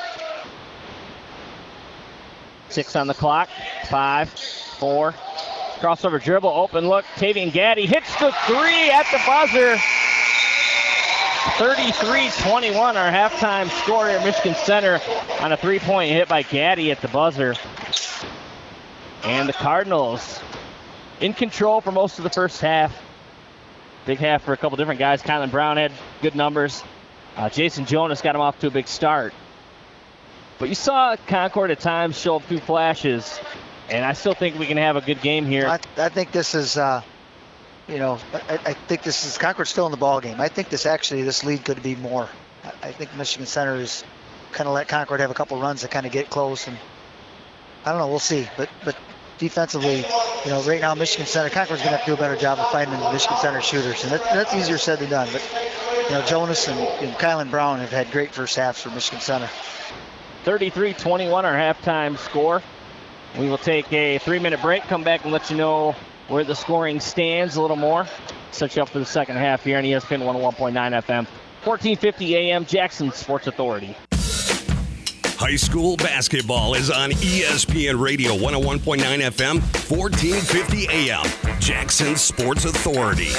Six on the clock. Five, four. Crossover dribble, open look. Tavian Gaddy hits the three at the buzzer. thirty-three twenty-one, our halftime score here at Michigan Center on a three-point hit by Gaddy at the buzzer. And the Cardinals in control for most of the first half. Big half for a couple different guys. Kylan Brown had good numbers. Uh, Jason Jonas got him off to a big start. But you saw Concord at times show a few flashes, and I still think we can have a good game here. I, I think this is, uh, you know, I, I think this is Concord's still in the ball game. I think this actually, this lead could be more. I, I think Michigan Center is kind of let Concord have a couple runs to kind of get close, and I don't know, we'll see. But but defensively, you know, right now Michigan Center, Concord's going to have to do a better job of finding the Michigan Center shooters, and that, that's easier said than done. But you know, Jonas and, and Kylan Brown have had great first halves for Michigan Center. thirty-three twenty-one our halftime score. We will take a three-minute break, come back and let you know where the scoring stands a little more. Set you up for the second half here on E S P N one oh one point nine F M, fourteen fifty A M, Jackson Sports Authority. High school basketball is on E S P N Radio one oh one point nine F M, fourteen fifty A M, Jackson Sports Authority.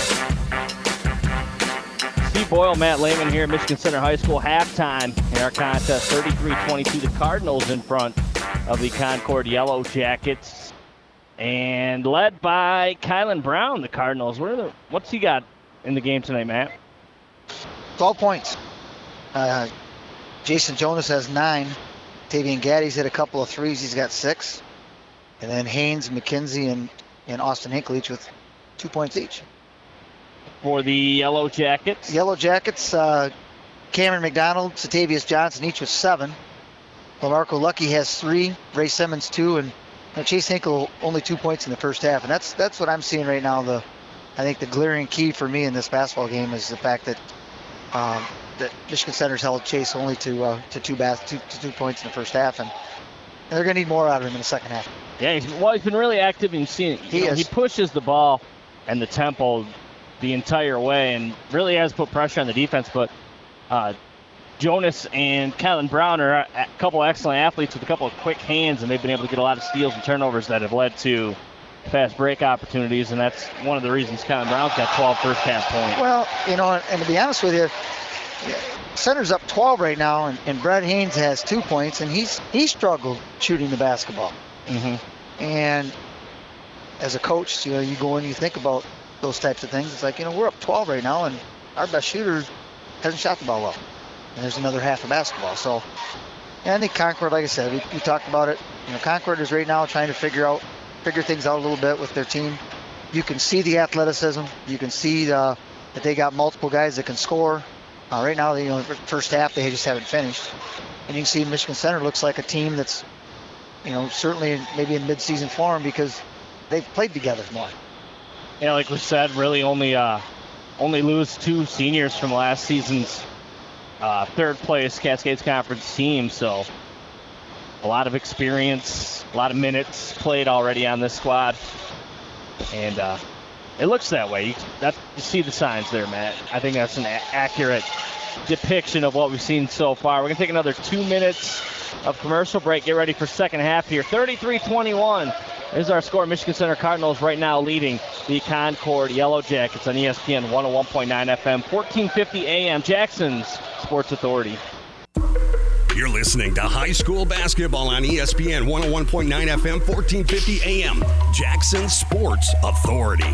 Steve Boyle, Matt Lehman here at Michigan Center High School. Halftime in our contest, thirty-three twenty-two. The Cardinals in front of the Concord Yellow Jackets. And led by Kylan Brown, the Cardinals. What are the, what's he got in the game tonight, Matt? twelve points. Uh, Jason Jonas has nine. Tavian Gaddy's hit a couple of threes. He's got six. And then Haynes, McKenzie, and, and Austin Hinkle each with two points each. For the Yellow Jackets? Yellow Jackets, uh, Cameron McDonald, Satavius Johnson, each with seven. LaMarco Lucky has three. Ray Simmons, two. And uh, Chase Hinkle, only two points in the first half. And that's that's what I'm seeing right now. The I think the glaring key for me in this basketball game is the fact that um, that Michigan Center's held Chase only to uh, to two, bas- two to two points in the first half, and, and they're going to need more out of him in the second half. Yeah, he's, well, he's been really active in seeing. He know, is. He pushes the ball and the tempo the entire way, and really has put pressure on the defense. But uh, Jonas and Kylan Brown are a couple excellent athletes with a couple of quick hands, and they've been able to get a lot of steals and turnovers that have led to fast break opportunities, and that's one of the reasons Kylan Brown's got twelve first half points. Well, you know, and to be honest with you, Center's up twelve right now, and, and Brad Haynes has two points, and he's he struggled shooting the basketball. Mm-hmm. And as a coach, you know, you go in, you think about those types of things. It's like, you know, we're up twelve right now, and our best shooter hasn't shot the ball well. And there's another half of basketball. So, yeah, I think Concord, like I said, we, we talked about it. You know, Concord is right now trying to figure out, figure things out a little bit with their team. You can see the athleticism. You can see the, that they got multiple guys that can score. Uh, right now, you know, first half they just haven't finished. And you can see Michigan Center looks like a team that's, you know, certainly maybe in mid-season form because they've played together more. Yeah, like we said, really only uh, only lose two seniors from last season's uh, third place Cascades Conference team. So a lot of experience, a lot of minutes played already on this squad, and uh, it looks that way. You, that, you see the signs there, Matt. I think that's an a- accurate depiction of what we've seen so far. We're going to take another two minutes of commercial break. Get ready for second half here. thirty-three twenty-one is our score. Michigan Center Cardinals right now leading the Concord Yellow Jackets on E S P N one oh one point nine F M, fourteen fifty A M, Jackson's Sports Authority. You're listening to high school basketball on E S P N one oh one point nine F M, fourteen fifty A M, Jackson Sports Authority.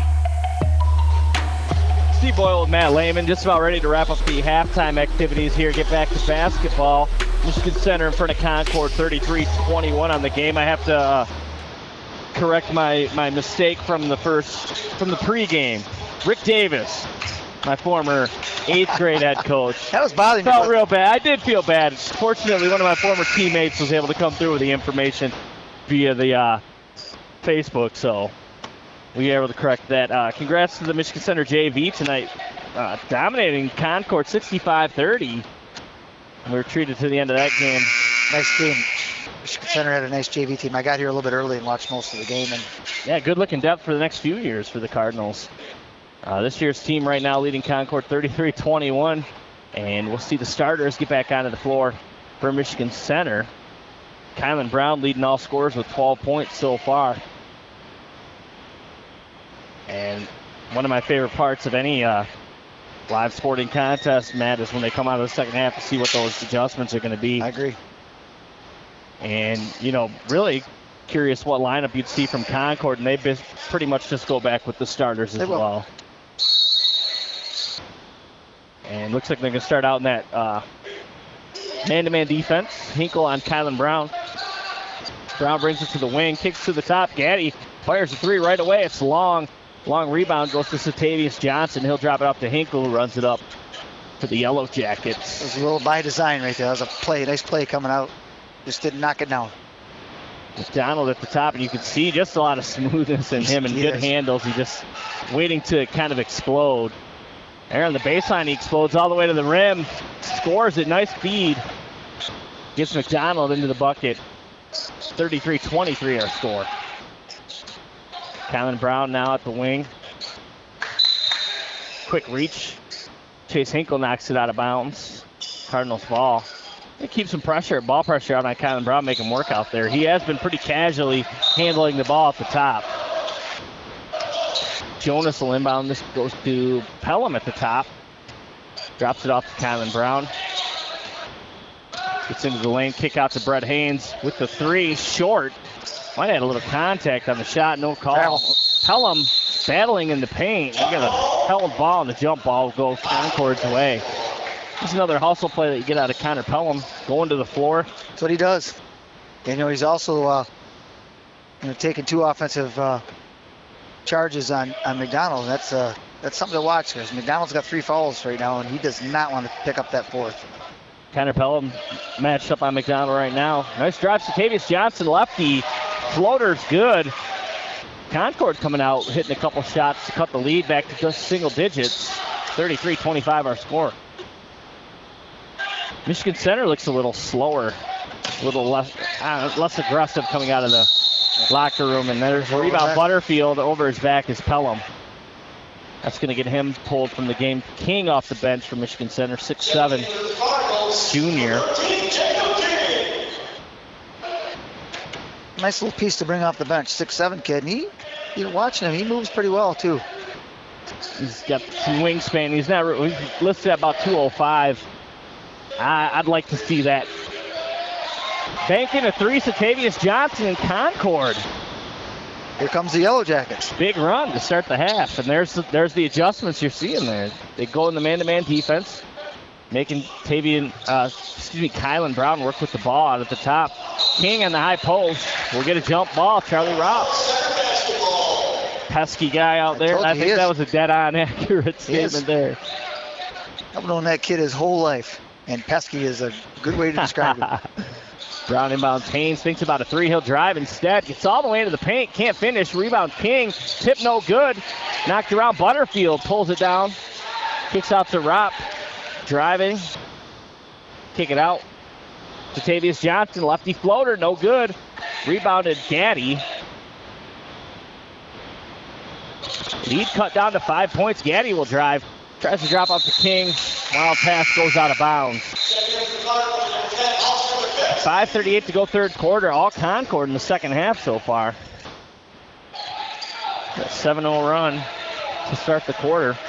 Steve Boyle with Matt Lehman, just about ready to wrap up the halftime activities here. Get back to basketball. Michigan Center in front of Concord, thirty-three twenty-one on the game. I have to uh, correct my, my mistake from the first, from the pregame. Rick Davis, my former eighth grade head coach. That was bothering me. Felt real bad. I did feel bad. Fortunately, one of my former teammates was able to come through with the information via the uh, Facebook, so we were able to correct that. Uh, congrats to the Michigan Center J V tonight, uh, dominating Concord sixty-five thirty. We were treated to the end of that game. Nice game. Michigan Center had a nice J V team. I got here a little bit early and watched most of the game. And yeah, good looking depth for the next few years for the Cardinals. Uh, this year's team right now leading Concord thirty-three twenty-one. And we'll see the starters get back onto the floor for Michigan Center. Kylan Brown leading all scorers with twelve points so far. And one of my favorite parts of any uh, live sporting contest, Matt, is when they come out of the second half to see what those adjustments are going to be. I agree. And, you know, really curious what lineup you'd see from Concord, and they pretty much just go back with the starters as They will. well. And looks like they're going to start out in that uh, man-to-man defense. Hinkle on Kylan Brown. Brown brings it to the wing, kicks to the top. Gaddy fires a three right away. It's long. Long rebound goes to Satavius Johnson. He'll drop it up to Hinkle, who runs it up for the Yellow Jackets. It was a little by design right there. That was a play, nice play coming out. Just didn't knock it down. McDonald at the top, and you can see just a lot of smoothness in him and He good is. handles. He's just waiting to kind of explode. There on the baseline, he explodes all the way to the rim. Scores it, nice feed. Gets McDonald into the bucket. thirty-three twenty-three our score. Kylan Brown now at the wing. Quick reach. Chase Hinkle knocks it out of bounds. Cardinals ball. It keeps some pressure, ball pressure out on Kylan Brown, make him work out there. He has been pretty casually handling the ball at the top. Jonas will inbound. This goes to Pelham at the top. Drops it off to Kylan Brown. Gets into the lane, kick out to Brett Haynes with the three, short. Might have had a little contact on the shot, no call. Pelham battling in the paint. We got a held ball, and the jump ball goes Concord's way. This is another hustle play that you get out of Connor Pelham, going to the floor. That's what he does. And, you know, he's also uh, you know, taking two offensive uh, charges on, on McDonald. That's uh, that's something to watch, because McDonald's got three fouls right now, and he does not want to pick up that fourth. Connor Pelham matched up on McDonald right now. Nice drive, Satavius Johnson, lefty. Floater's good. Concord coming out, hitting a couple shots to cut the lead back to just single digits. thirty-three twenty-five our score. Michigan Center looks a little slower, a little less uh, less aggressive coming out of the locker room. And there's a rebound. Butterfield over his back is Pelham. That's going to get him pulled from the game. King off the bench for Michigan Center, six seven junior. Nice little piece to bring off the bench, six seven kid. And he, you know, watching him, he moves pretty well, too. He's got some wingspan. He's not he's listed at about two oh five. I, I'd like to see that. Banking a three, Satavius Johnson and Concord. Here comes the Yellow Jackets. Big run to start the half, and there's the, there's the adjustments you're seeing there. They go in the man-to-man defense, making Tavian, uh, excuse me, Kylan Brown work with the ball out at the top. King on the high post will get a jump ball. Charlie Rouse. Pesky guy out there. I, I think that was a dead-on accurate statement there. I've known that kid his whole life, and pesky is a good way to describe it. Brown inbounds. Haynes thinks about a three. He'll drive instead. Gets all the way into the paint. Can't finish. Rebound King. Tip no good. Knocked around. Butterfield pulls it down. Kicks out to Ropp. Driving. Kick it out. Satavius Johnson. Lefty floater. No good. Rebounded Gaddy. Lead cut down to five points. Gaddy will drive. Tries to drop off to King. Wild pass goes out of bounds. five thirty-eight to go third quarter. All Concord in the second half so far. A seven oh run to start the quarter.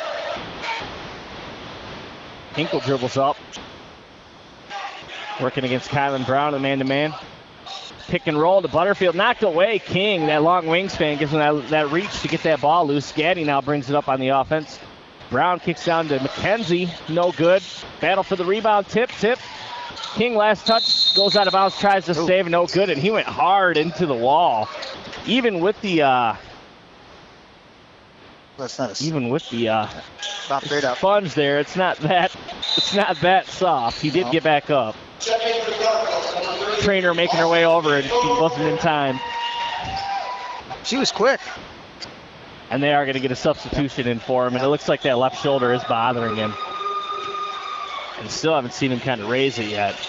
Hinkle dribbles up. Working against Kylan Brown, the man-to-man. Pick and roll to Butterfield. Knocked away. King, that long wingspan, gives him that, that reach to get that ball loose. Gaddy now brings it up on the offense. Brown kicks down to McKenzie. No good. Battle for the rebound. Tip, tip. King last touch. Goes out of bounds. Tries to save. No good. And he went hard into the wall. Even with the... Uh, That's not a even with the uh, straight up. sponge there, it's not that it's not that soft. He did No. get back up. Trainer making her way over, and he wasn't in time. She was quick. And they are going to get a substitution in for him, and it looks like that left shoulder is bothering him. And still haven't seen him kind of raise it yet.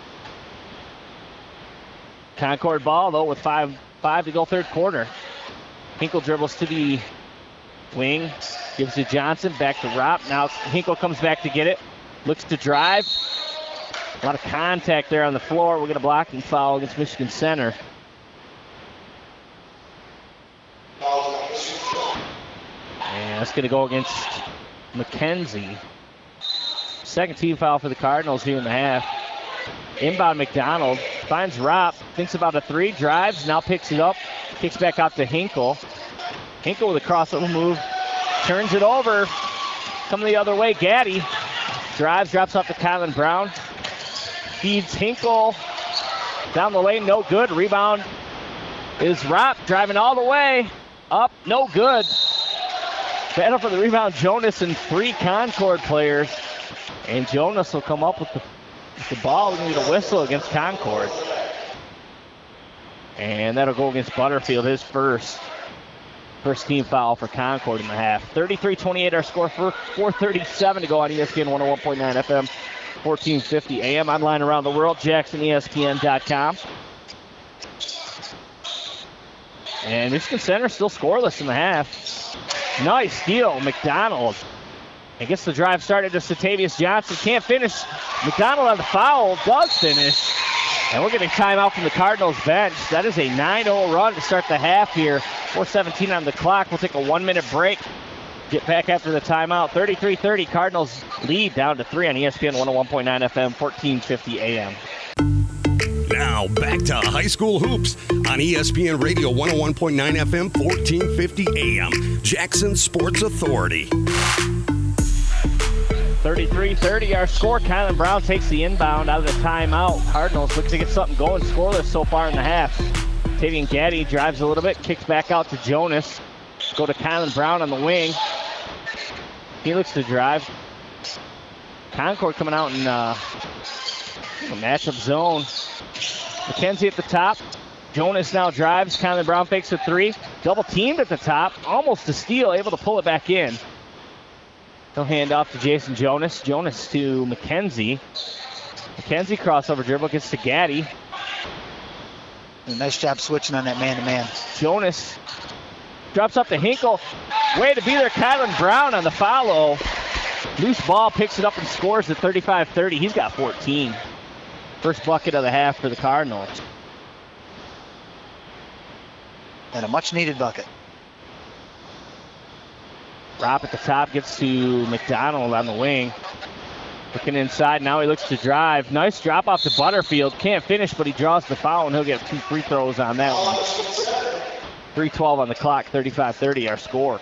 Concord ball, though, with five five to go third quarter. Hinkle dribbles to the wing, gives to Johnson, back to Ropp. Now Hinkle comes back to get it. Looks to drive. A lot of contact there on the floor. We're going to block and foul against Michigan Center. And that's going to go against McKenzie. Second team foul for the Cardinals here in the half. Inbound McDonald. Finds Ropp. Thinks about a three. Drives. Now picks it up. Kicks back out to Hinkle. Hinkle with a crossover move. Turns it over. Coming the other way. Gaddy. drives, drops off to Kylan Brown. Feeds Hinkle down the lane, no good. Rebound is Ropp driving all the way. Up, no good. Battle for the rebound, Jonas and three Concord players. And Jonas will come up with the, with the ball. We need a whistle against Concord. And that'll go against Butterfield, his first. First team foul for Concord in the half. thirty-three twenty-eight our score, for four thirty-seven to go on E S P N one oh one point nine F M, fourteen fifty A M. Online around the world, Jackson E S P N dot com. And Michigan Center still scoreless in the half. Nice steal, McDonald. And gets the drive started to Satavius Johnson. Can't finish. McDonald on the foul, does finish. And we're getting timeout from the Cardinals bench. That is a nine oh run to start the half here. four seventeen on the clock. We'll take a one-minute break. Get back after the timeout. thirty-three thirty, Cardinals lead down to three on E S P N one oh one point nine F M, fourteen fifty A M. Now back to high school hoops on E S P N Radio one oh one point nine F M, fourteen fifty A M. Jackson Sports Authority. thirty-three thirty our score. Kylan Brown takes the inbound out of the timeout. Cardinals look to get something going, scoreless so far in the half. Tavian Gaddy drives a little bit, kicks back out to Jonas. Go to Kylan Brown on the wing. He looks to drive. Concord coming out in uh, a matchup zone. McKenzie at the top. Jonas now drives. Kylan Brown fakes a three. Double teamed at the top. Almost a steal, able to pull it back in. He'll hand off to Jason Jonas. Jonas to McKenzie. McKenzie crossover dribble, gets to Gaddy. Nice job switching on that man-to-man. Jonas drops up to Hinkle. Way to be there, Kylan Brown on the follow. Loose ball, picks it up and scores at thirty-five thirty. He's got fourteen. First bucket of the half for the Cardinals. And a much-needed bucket. Ropp at the top, gets to McDonald on the wing. Looking inside, now he looks to drive. Nice drop off to Butterfield. Can't finish, but he draws the foul, and he'll get two free throws on that one. three twelve on the clock, thirty-five thirty our score.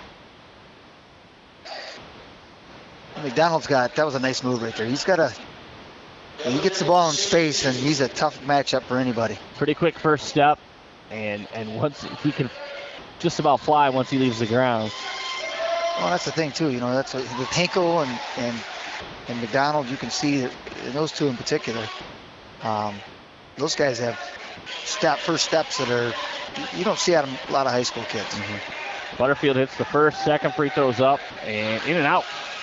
McDonald's got, that was a nice move right there. He's got a, he gets the ball in space, and he's a tough matchup for anybody. Pretty quick first step, and, and once he can just about fly once he leaves the ground. Well, that's the thing, too. You know, that's with Hinkle and, and, and McDonald, you can see that, and those two in particular, um, those guys have step first steps that are, you don't see out of a lot of high school kids. Mm-hmm. Butterfield hits the first, second free throws up, and in and out.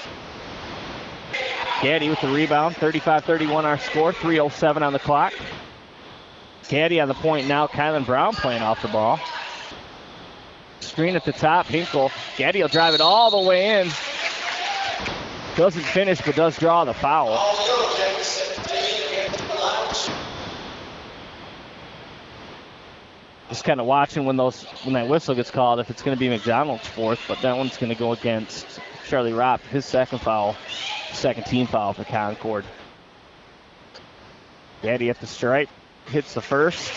Gaddy with the rebound, thirty-five thirty-one our score, three oh seven on the clock. Gaddy on the point now, Kylan Brown playing off the ball. Screen at the top, Hinkle. Gaddy will drive it all the way in. Doesn't finish, but does draw the foul. Just kind of watching when those when that whistle gets called, if it's going to be McDonald's fourth, but that one's going to go against Charlie Ropp, his second foul, second team foul for Concord. Gaddy at the stripe, hits the first.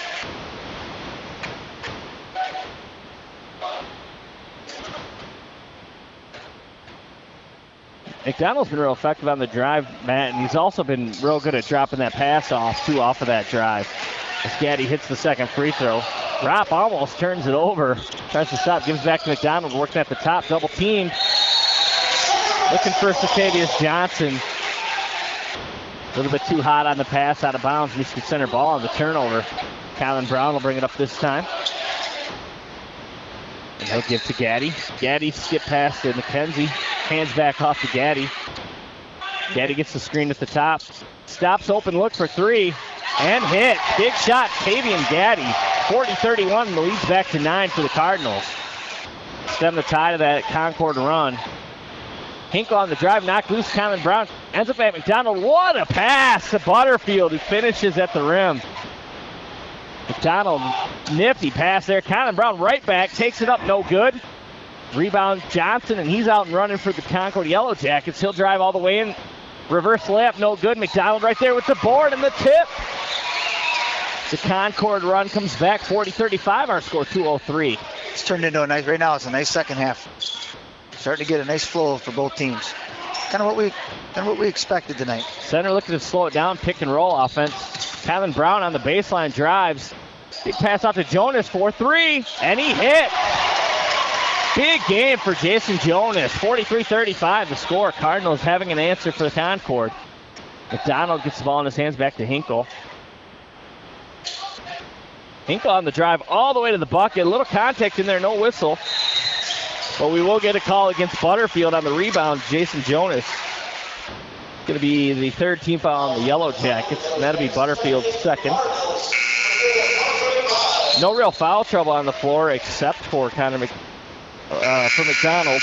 McDonald's been real effective on the drive, Matt, and he's also been real good at dropping that pass off, too, off of that drive. As Gaddy hits the second free throw. Ropp almost turns it over. Tries to stop, gives back to McDonald, working at the top, double teamed. Looking for Satavius Johnson. A little bit too hot on the pass, out of bounds. Michigan Center ball on the turnover. Kylan Brown will bring it up this time. And he'll give to Gaddy. Gaddy skip past to McKenzie. Hands back off to Gaddy. Gaddy gets the screen at the top. Stops open, look for three. And hit. Big shot, Tavian Gaddy. forty thirty-one, the lead's back to nine for the Cardinals. Stem the tide of that Concord run. Hinkle on the drive, knocked loose. Kylan Brown ends up at McDonald. What a pass to Butterfield, who finishes at the rim. McDonald, nifty pass there. Kylan Brown right back, takes it up, no good. Rebound Johnson, and he's out and running for the Concord Yellow Jackets. He'll drive all the way in. Reverse layup, no good. McDonald right there with the board and the tip. The Concord run comes back, forty thirty-five, our score, two oh three. It's turned into a nice, right now it's a nice second half. Starting to get a nice flow for both teams. kind of what we kind of what we expected tonight. Center looking to slow it down, pick and roll offense. Kylan Brown on the baseline drives. Big pass out to Jonas for three, and he hit. Big game for Jason Jonas. forty-three thirty-five the score. Cardinals having an answer for the Concord. McDonald gets the ball in his hands back to Hinkle. Hinkle on the drive all the way to the bucket. A little contact in there, no whistle. But we will get a call against Butterfield on the rebound. Jason Jonas. Going to be the third team foul on the Yellow Jackets. And that'll be Butterfield's second. No real foul trouble on the floor except for Connor Mc, uh, for McDonald.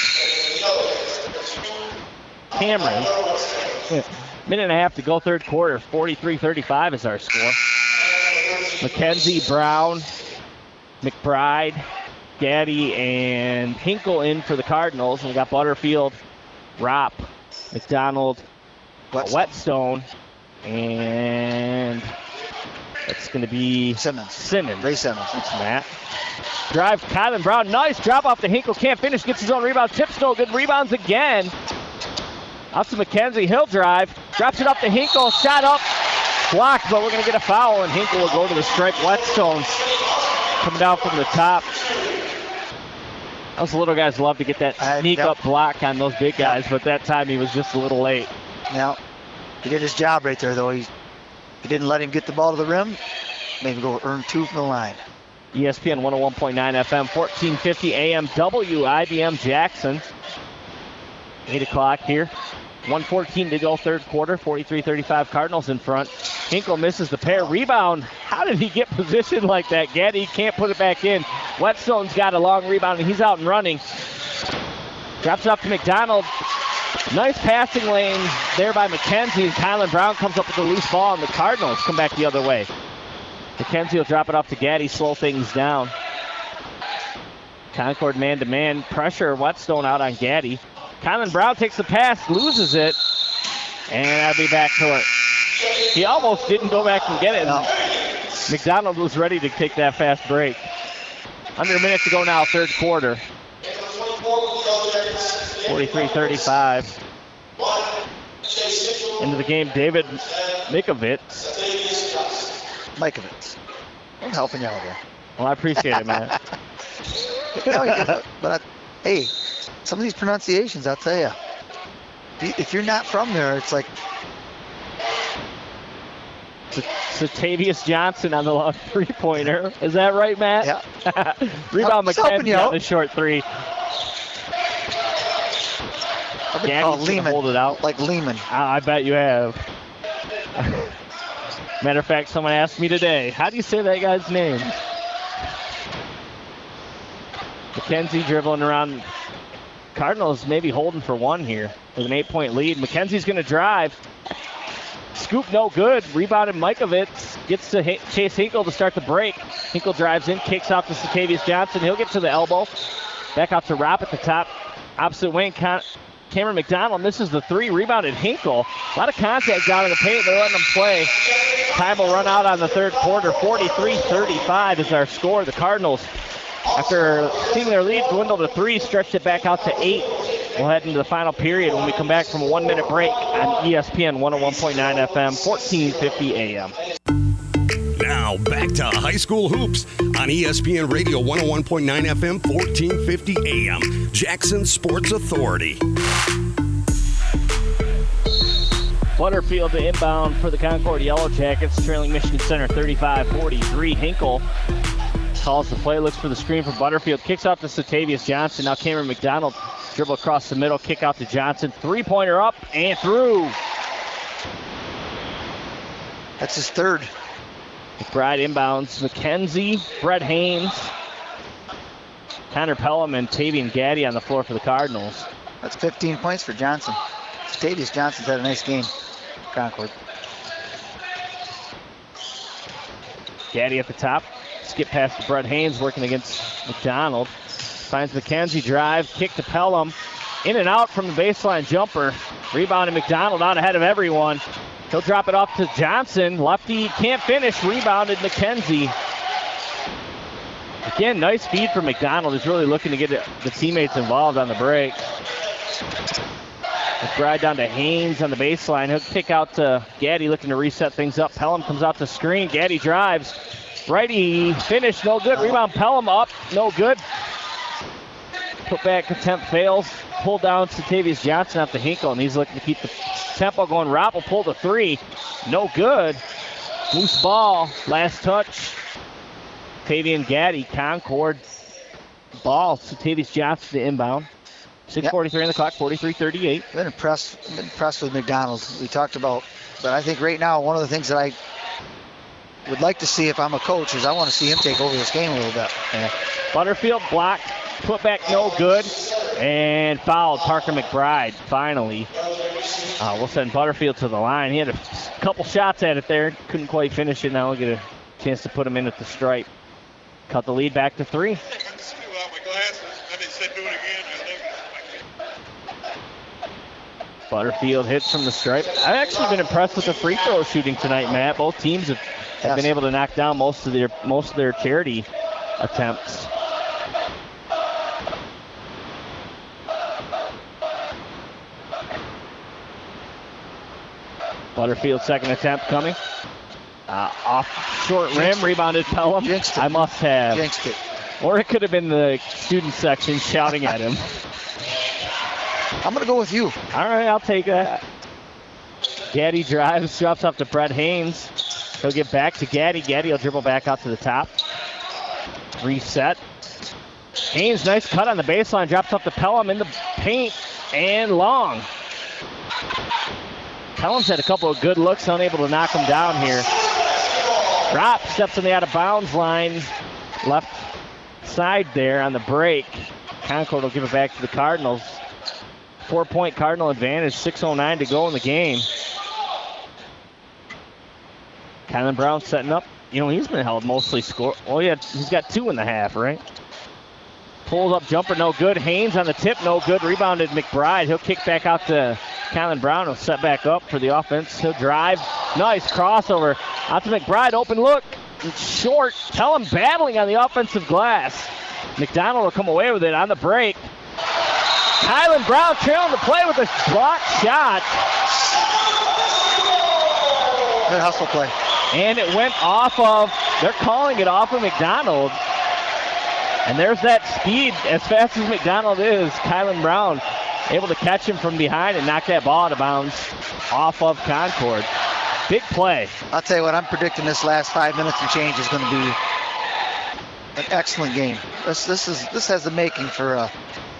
Cameron. Minute and a half to go, third quarter. forty-three thirty-five is our score. McKenzie, Brown, McBride, Gaddy, and Hinkle in for the Cardinals. And we got Butterfield, Ropp, McDonald, Whetstone, and that's going to be Simmons. Simmons. Ray Simmons. Thanks, Matt. Drive, Kylan Brown. Nice drop off to Hinkle. Can't finish. Gets his own rebound. Tips no good. Rebounds again. Out to McKenzie. He'll drive. Drops it up to Hinkle. Shot up. Blocked, but we're going to get a foul, and Hinkle will go to the stripe. Whetstone coming down from the top. Those little guys love to get that Uh, sneak yep. up block on those big guys, but that time he was just a little late. Now, he did his job right there, though. He, he didn't let him get the ball to the rim. Made him go earn two from the line. E S P N one oh one point nine F M, fourteen fifty A M, W I B M Jackson. eight o'clock here. one fourteen to go, third quarter. forty-three thirty-five Cardinals in front. Hinkle misses the pair. Rebound. How did he get positioned like that? Gaddy can't put it back in. Whetstone's got a long rebound, and he's out and running. Drops it up to McDonald. Nice passing lane there by McKenzie. And Kylan Brown comes up with a loose ball, and the Cardinals come back the other way. McKenzie will drop it off to Gaddy, slow things down. Concord man-to-man pressure. Whetstone out on Gaddy. Kylan Brown takes the pass, loses it, and that'll be back to it. He almost didn't go back and get it. No. McDonald was ready to take that fast break. Under a minute to go now, third quarter. forty-three thirty-five. Into the game, David Mikovits. Mikovits. I'm helping you out here. Well, I appreciate it, man. No, you- but I, hey, some of these pronunciations, I'll tell you. If you're not from there, it's like Satavius Johnson on the long three-pointer. Is that right, Matt? Yeah. Rebound Just helping McKenzie you on out. the short three. I've been Gaddy's called gonna Lehman. hold it out. Like Lehman. I I bet you have. Matter of fact, someone asked me today, how do you say that guy's name? McKenzie dribbling around. Cardinals maybe holding for one here with an eight-point lead. McKenzie's going to drive. Scoop no good. Rebounded Mikovits. Gets to H- Chase Hinkle to start the break. Hinkle drives in, kicks out to Satavius Johnson. He'll get to the elbow. Back out to Ropp at the top. Opposite wing, Con- Cameron McDonald misses the three. Rebounded Hinkle. A lot of contact down in the paint. They're letting him play. Time will run out on the third quarter. forty-three thirty-five is our score. The Cardinals, after seeing their lead dwindle to three, stretched it back out to eight. We'll head into the final period when we come back from a one-minute break on E S P N one oh one point nine F M, fourteen fifty A M. Now back to high school hoops on E S P N Radio one oh one point nine F M, fourteen fifty A M. Jackson Sports Authority. Butterfield to inbound for the Concord Yellow Jackets, trailing Michigan Center thirty-five forty-three. Hinkle calls the play, looks for the screen for Butterfield, kicks out to Satavius Johnson. Now Cameron McDonald dribble across the middle, kick out to Johnson. Three-pointer up and through. That's his third. McBride inbounds. McKenzie, Brett Haynes, Connor Pelham, and Tavian Gaddy on the floor for the Cardinals. That's fifteen points for Johnson. Satavius Johnson's had a nice game. Concord. Gaddy at the top. Skip past to Brett Haynes, working against McDonald. Finds McKenzie, drive, kick to Pelham. In and out from the baseline jumper. Rebounded McDonald out ahead of everyone. He'll drop it off to Johnson. Lefty can't finish. Rebounded McKenzie. Again, nice feed from McDonald. He's really looking to get the teammates involved on the break. McBride down to Haynes on the baseline. He'll kick out to Gaddy, looking to reset things up. Pelham comes out to screen. Gaddy drives. Righty finish, no good. Rebound, Pelham up, no good. Put back attempt fails. Pull down Satavius Johnson off the Hinkle, and he's looking to keep the tempo going. Ropp will pull the three. No good. Loose ball. Last touch. Tavian Gaddy, Concord. Ball. Satavius Johnson to inbound. six forty-three on the clock, forty-three thirty-eight. Been impressed, been impressed with McDonald. We talked about, but I think right now one of the things that I would like to see if I'm a coach is I want to see him take over this game a little bit. Yeah. Butterfield blocked, put back no good, and fouled Parker McBride finally. Uh, we'll send Butterfield to the line. He had a couple shots at it there, couldn't quite finish it. Now we'll get a chance to put him in at the stripe. Cut the lead back to three. Butterfield hits from the stripe. I've actually been impressed with the free throw shooting tonight, Matt. Both teams have, have yes. been able to knock down most of their most of their charity attempts. Butterfield second attempt coming. Uh, off short rim, rebounded Pelham. I must have. Jinxed it. Or it could have been the student section shouting at him. I'm going to go with you. All right, I'll take that. Gaddy drives, drops off to Brett Haynes. He'll get back to Gaddy. Gaddy will dribble back out to the top. Reset. Haynes, nice cut on the baseline. Drops up to Pelham in the paint and long. Pelham's had a couple of good looks, unable to knock him down here. Drop, steps on the out-of-bounds line. Left side there on the break. Concord will give it back to the Cardinals. Four-point Cardinal advantage, six oh nine to go in the game. Kylan Brown setting up. You know, he's been held mostly score. Oh, yeah, he's got two in the half, right? Pulls up jumper, no good. Haynes on the tip, no good. Rebounded McBride. He'll kick back out to Kylan Brown. He'll set back up for the offense. He'll drive. Nice crossover. Out to McBride. Open look. It's short. Pelham battling on the offensive glass. McDonald will come away with it on the break. Kylan Brown trailing the play with a block shot. Good hustle play. And it went off of, they're calling it off of McDonald. And there's that speed, as fast as McDonald is, Kylan Brown able to catch him from behind and knock that ball out of bounds off of Concord. Big play. I'll tell you what, I'm predicting this last five minutes and change is going to be an excellent game. This this is this has the making for a...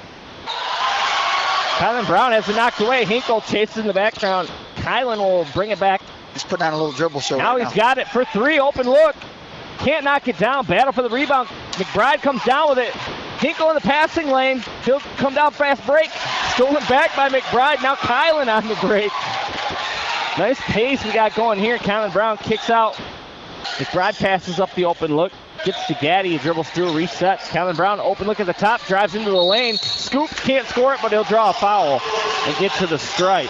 Kylan Brown has it knocked away. Hinkle chases in the background. Kylan will bring it back. He's putting on a little dribble show Now right he's now. got it for three. Open look. Can't knock it down. Battle for the rebound. McBride comes down with it. Hinkle in the passing lane. He'll come down fast break. Stolen back by McBride. Now Kylan on the break. Nice pace we got going here. Kylan Brown kicks out. McBride passes up the open look. Gets to Gaddy. He dribbles through, resets. Kylan Brown, open look at the top. Drives into the lane. Scoops, can't score it, but he'll draw a foul and get to the stripe.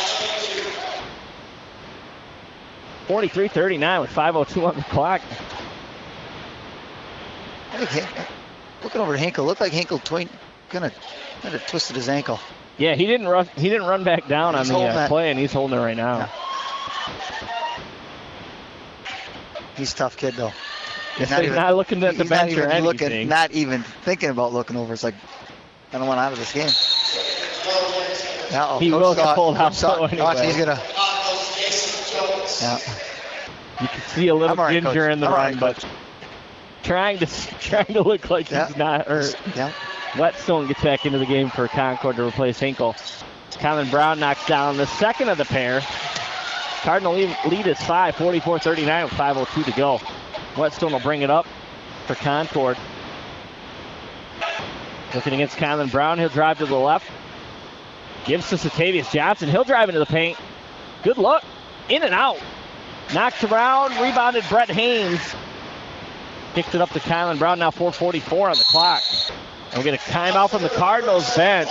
forty-three thirty-nine with five oh two on the clock. I think, looking over at Hinkle, looked like Hinkle twi- kind of kind of twisted his ankle. Yeah, he didn't run. He didn't run back down he's on the uh, play, and he's holding it right now. Yeah. He's a tough kid, though. He's not, even, not looking at the bench not or anything. Looking, not even thinking about looking over. It's like, I don't want out of this game. Uh-oh, he Coach will get pulled out so anyway. Watch, he's gonna. Yeah. You can see a little right, ginger Coach. in the I'm run, right, but trying to trying to look like yeah. he's not hurt. Yeah. Whetstone gets back into the game for Concord to replace Hinkle. Kylan Brown knocks down the second of the pair. Cardinal lead, lead is five, forty-four thirty-nine with five oh two to go. Whetstone will bring it up for Concord. Looking against Kylan Brown, he'll drive to the left. Gives to Satavius Johnson. He'll drive into the paint. Good look. In and out. Knocked around, rebounded Brett Haynes. Picked it up to Kylan Brown, now four forty-four on the clock. And we'll get a timeout from the Cardinals bench.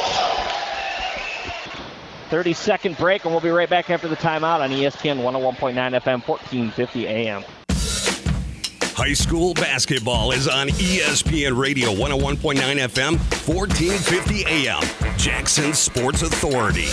thirty second break, and we'll be right back after the timeout on E S P N one oh one point nine F M, fourteen fifty A M. High school basketball is on E S P N Radio one oh one point nine F M, fourteen fifty A M. Jackson Sports Authority.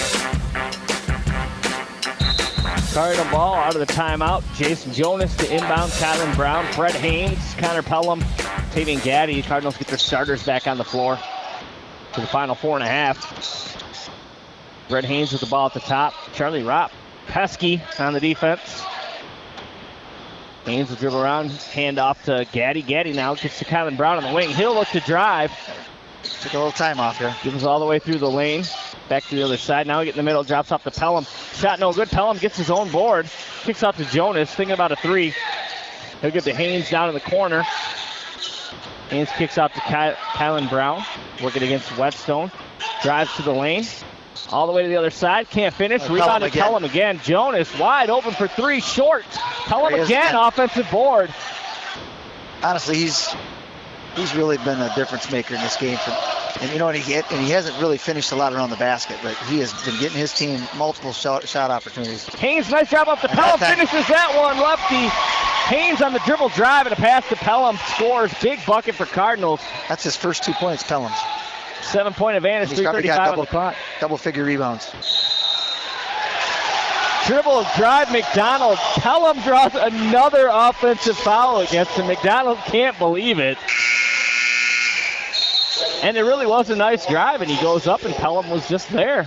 Cardinal ball out of the timeout. Jason Jonas to inbound. Kylan Brown, Fred Haynes, Connor Pelham, Tavian Gaddy. Cardinals get their starters back on the floor to the final four and a half. Fred Haynes with the ball at the top. Charlie Ropp, pesky on the defense. Haynes will dribble around, hand off to Gaddy. Gaddy now gets to Kylan Brown on the wing. He'll look to drive. Took a little time off here. Gives all the way through the lane. Back to the other side. Now we get in the middle, drops off to Pelham. Shot no good. Pelham gets his own board. Kicks out to Jonas, thinking about a three. He'll get to Haynes down in the corner. Haynes kicks out to Ky- Kylan Brown, working against Whetstone. Drives to the lane. All the way to the other side. Can't finish. Oh, Rebound to Pelham Pelham again. Jonas wide open for three. Short. Pelham There he is again. again. Offensive board. Honestly, he's he's really been a difference maker in this game. For, and you know, and he hit, and he hasn't really finished a lot around the basket, but he has been getting his team multiple shot, shot opportunities. Haynes, nice job up to And Pelham. that- Finishes that one. Lefty. Haynes on the dribble drive and a pass to Pelham. Scores. Big bucket for Cardinals. That's his first two points, Pelham's. Seven-point advantage. He's probably three got thirty-five on double, the clock. double figure rebounds. Dribble drive McDonald. Pelham draws another offensive foul against him. McDonald can't believe it. And it really was a nice drive, and he goes up, and Pelham was just there.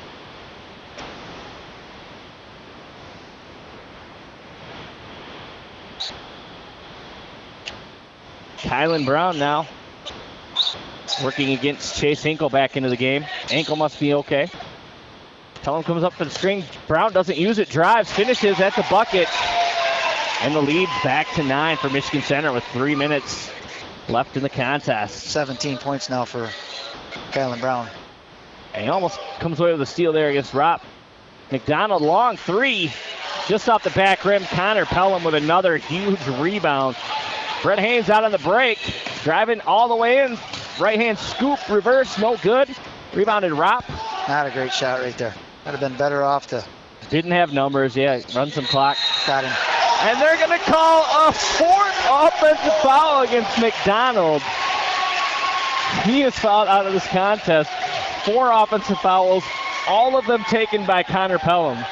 Kylan Brown now working against Chase Hinkle back into the game. Ankle must be okay. Pelham comes up for the screen. Brown doesn't use it. Drives, finishes at the bucket. And the lead back to nine for Michigan Center with three minutes left in the contest. seventeen points now for Kylan Brown. And he almost comes away with a steal there against Ropp. McDonald long three. Just off the back rim. Connor Pelham with another huge rebound. Brett Haynes out on the break. Driving all the way in. Right hand scoop, reverse, no good. Rebounded Ropp. Not a great shot right there. I'd have been better off to Didn't have numbers, yeah, run some clock. got him. And they're going to call a fourth offensive foul against McDonald. He is fouled out of this contest. Four offensive fouls, all of them taken by Connor Pelham.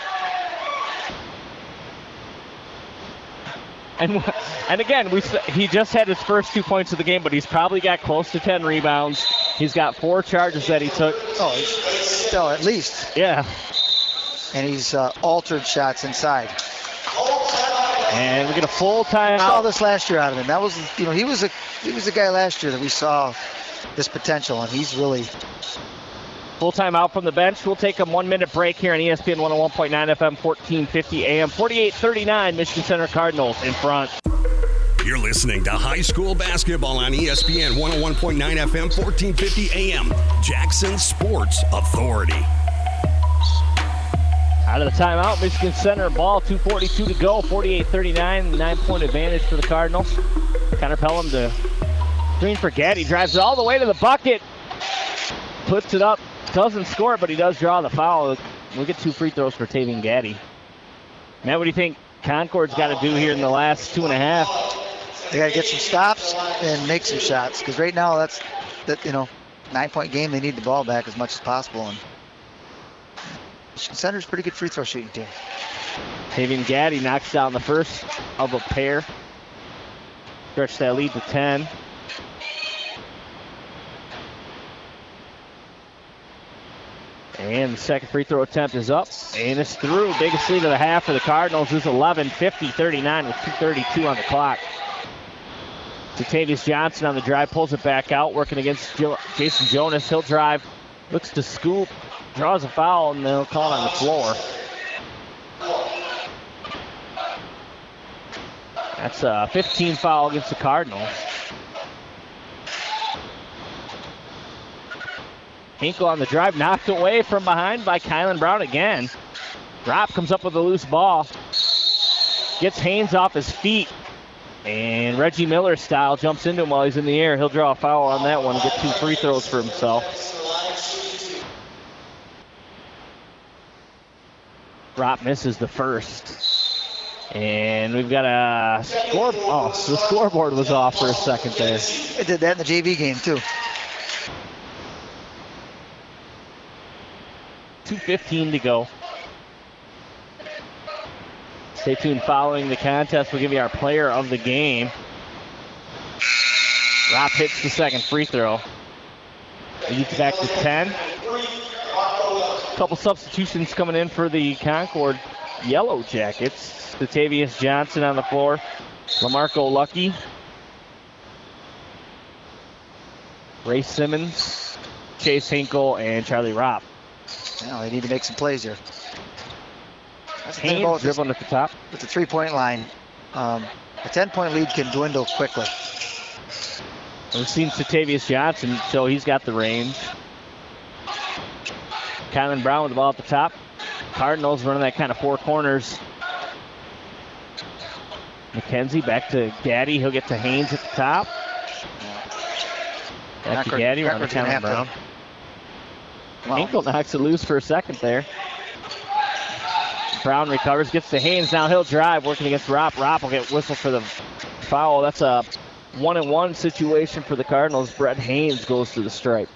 And and again, we he just had his first two points of the game, but he's probably got close to ten rebounds. He's got four charges that he took. Oh, he's still at least. Yeah. And he's uh, altered shots inside. And we get a full We saw timeout. this last year out of him. That was, you know, he was a he was a guy last year that we saw this potential, and he's really. Full timeout from the bench. We'll take a one-minute break here on E S P N one oh one point nine F M, fourteen fifty A M. forty-eight thirty-nine, Michigan Center Cardinals in front. You're listening to high school basketball on E S P N one oh one point nine F M, fourteen fifty A M. Jackson Sports Authority. Out of the timeout, Michigan Center ball, two forty-two to go, forty-eight thirty-nine, nine-point advantage for the Cardinals. Connor Pelham to screen for Gaddy, drives it all the way to the bucket, puts it up, doesn't score it, but he does draw the foul. We'll get two free throws for Tavian Gaddy. Matt, what do you think Concord's got to do here in the last two and a half? They got to get some stops and make some shots, because right now that's that you know nine-point game. They need the ball back as much as possible, and Michigan Center's a pretty good free throw shooting team. Tavian Gaddy knocks down the first of a pair. Stretch that lead to ten. And the second free throw attempt is up. And it's through. Biggest lead of the half for the Cardinals is eleven, fifty thirty-nine with two thirty-two on the clock. Octavius Johnson on the drive, pulls it back out, working against Jo- Jason Jonas. He'll drive, looks to scoop, draws a foul, and they'll call it on the floor. That's a fifteen foul against the Cardinals. Hinkle on the drive, knocked away from behind by Kylan Brown again. Drop comes up with a loose ball. Gets Haynes off his feet. And Reggie Miller style jumps into him while he's in the air. He'll draw a foul on that one and get two free throws for himself. Drop misses the first. And we've got a score. Oh, so the scoreboard was off for a second there. It did that in the J V game, too. two fifteen to go. Stay tuned following the contest. We'll give you our player of the game. Ropp hits the second free throw. Leads back to ten. A couple substitutions coming in for the Concord Yellow Jackets. Statavius Johnson on the floor. LaMarco Lucky. Ray Simmons, Chase Hinkle, and Charlie Ropp. Now they need to make some plays here. That's the thing Haynes about this, dribbling at the top. with the three-point line. Um, a ten-point lead can dwindle quickly. We've seen Statavius Johnson, so he's got the range. Kylan Brown with the ball at the top. Cardinals running that kind of four corners. McKenzie back to Gaddy. He'll get to Haynes at the top. Back Not to gonna- Gaddy not around the gonna Kylan have Brown. Wow. Hinkle knocks it loose for a second there. Brown recovers, gets to Haynes. Now he'll drive, working against Ropp. Ropp will get whistled for the foul. That's a one and one situation for the Cardinals. Brett Haynes goes to the stripe.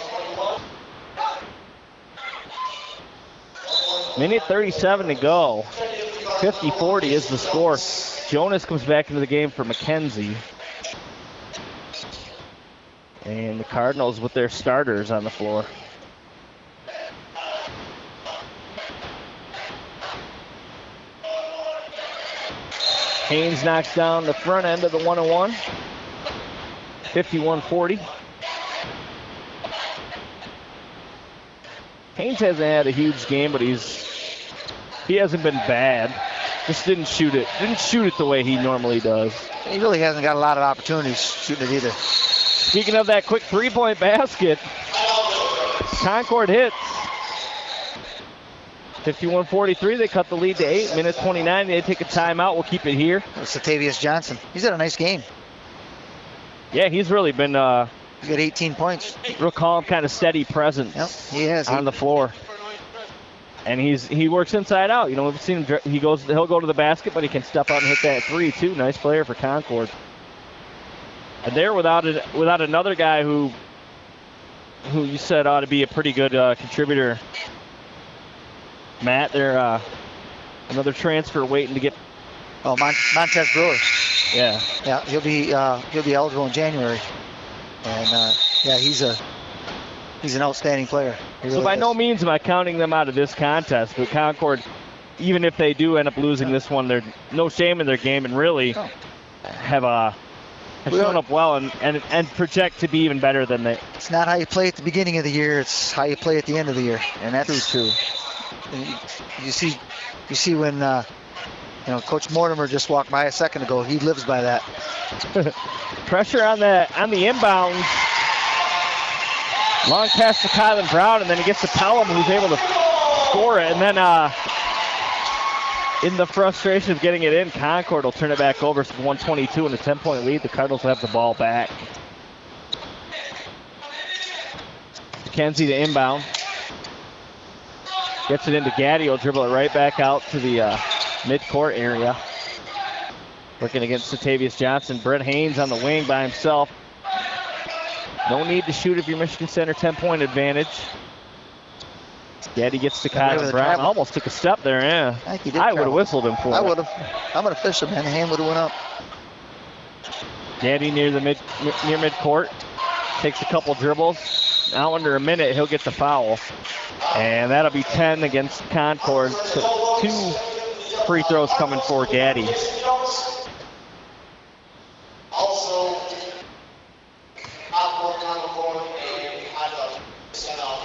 Minute thirty-seven to go. fifty forty is the score. Jonas comes back into the game for McKenzie. And the Cardinals with their starters on the floor. Haynes knocks down the front end of the one and one. fifty-one forty. Haynes hasn't had a huge game, but he's he hasn't been bad. Just didn't shoot it. Didn't shoot it the way he normally does. He really hasn't got a lot of opportunities shooting it either. Speaking of that quick three-point basket, Concord hits. fifty-one forty-three, they cut the lead to eight. Minute twenty-nine, they take a timeout. We'll keep it here. Statavius Johnson. He's had a nice game. Yeah, he's really been uh, He's got eighteen points. real calm, kind of steady presence Yep, he has. on He- the floor. And he's he works inside out. You know, we've seen him. dri- He goes. He'll go to the basket, but he can step out and hit that three too. Nice player for Concord. And there, without a, without another guy who who you said ought to be a pretty good uh, contributor, Matt. They're uh, another transfer waiting to get. Oh, Mon- Montez Brewer. Yeah. Yeah, he'll be uh, he'll be eligible in January. And uh, yeah, he's a he's an outstanding player. He So really by is. no means am I counting them out of this contest, but Concord, even if they do end up losing this one, there's no shame in their game and really Oh. have uh, have Well- shown up well and, and and project to be even better than they. It's not how you play at the beginning of the year. It's how you play at the end of the year. And that's True, You, you see, you see when uh, you know Coach Mortimer just walked by a second ago. He lives by that. Pressure on the on the inbound. Long pass to Kylan Brown, and then he gets to Pelham, who's able to score it. And then uh, in the frustration of getting it in, Concord will turn it back over. So one twenty-two and a ten-point lead. The Cardinals will have the ball back. McKenzie to inbound. Gets it into Gaddy. He'll dribble it right back out to the uh, mid-court area. Working against Statavius Johnson. Brett Haynes on the wing by himself. No need to shoot if you're Michigan Center, ten-point advantage. Gaddy gets to Got rid of Kylan the Brown. travel. Almost took a step there, yeah. I think he did I would have travel. whistled him for I it. would have. I'm an official, man. The hand would have went up. Gaddy near the mid near midcourt. Takes a couple dribbles. Now under a minute, he'll get the foul. And that'll be ten against Concord. So two free throws coming for Gaddy. Also, I'm working on the board and I love set up.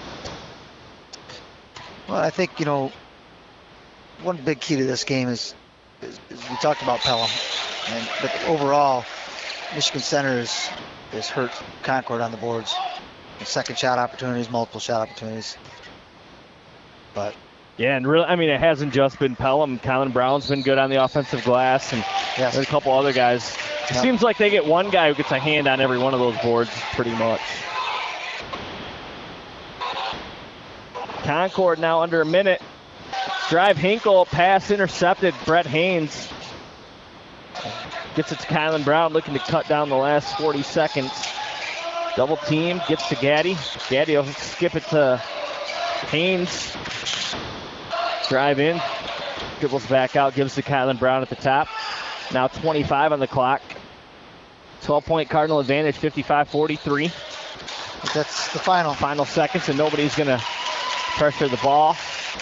Well, I think you know one big key to this game is, is, is we talked about Pelham, and but overall, Michigan Center is is hurt Concord on the boards. Second shot opportunities, multiple shot opportunities. But Yeah, and really, I mean, it hasn't just been Pelham. Kylan Brown's been good on the offensive glass, and yes, there's a couple other guys. It Yeah. seems like they get one guy who gets a hand on every one of those boards, pretty much. Concord now under a minute. Drive Hinkle, pass intercepted. Brett Haynes gets it to Kylan Brown, looking to cut down the last forty seconds. Double team, gets to Gaddy. Gaddy will skip it to Haynes. Drive in, dribbles back out, gives to Kylan Brown at the top. Now twenty-five on the clock. twelve-point Cardinal advantage, fifty-five forty-three. That's the final. Final seconds, and nobody's going to pressure the ball.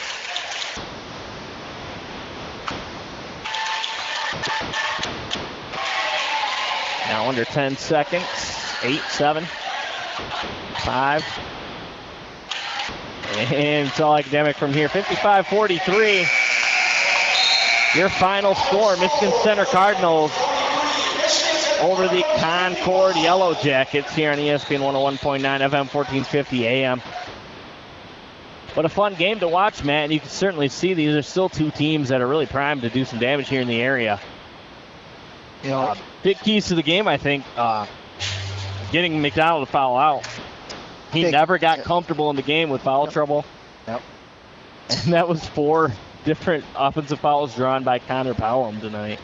Now under ten seconds. Eight, seven, five. And it's all academic from here. fifty-five forty-three. Your final score, Michigan Center Cardinals over the Concord Yellow Jackets here on E S P N one oh one point nine F M, fourteen fifty A M. What a fun game to watch, Matt. And you can certainly see these are still two teams that are really primed to do some damage here in the area. You know, Uh, big keys to the game, I think, uh, getting McDonald to foul out. He Big- never got yeah. comfortable in the game with foul Yep. trouble. Yep. And that was four different offensive fouls drawn by Connor Powell tonight.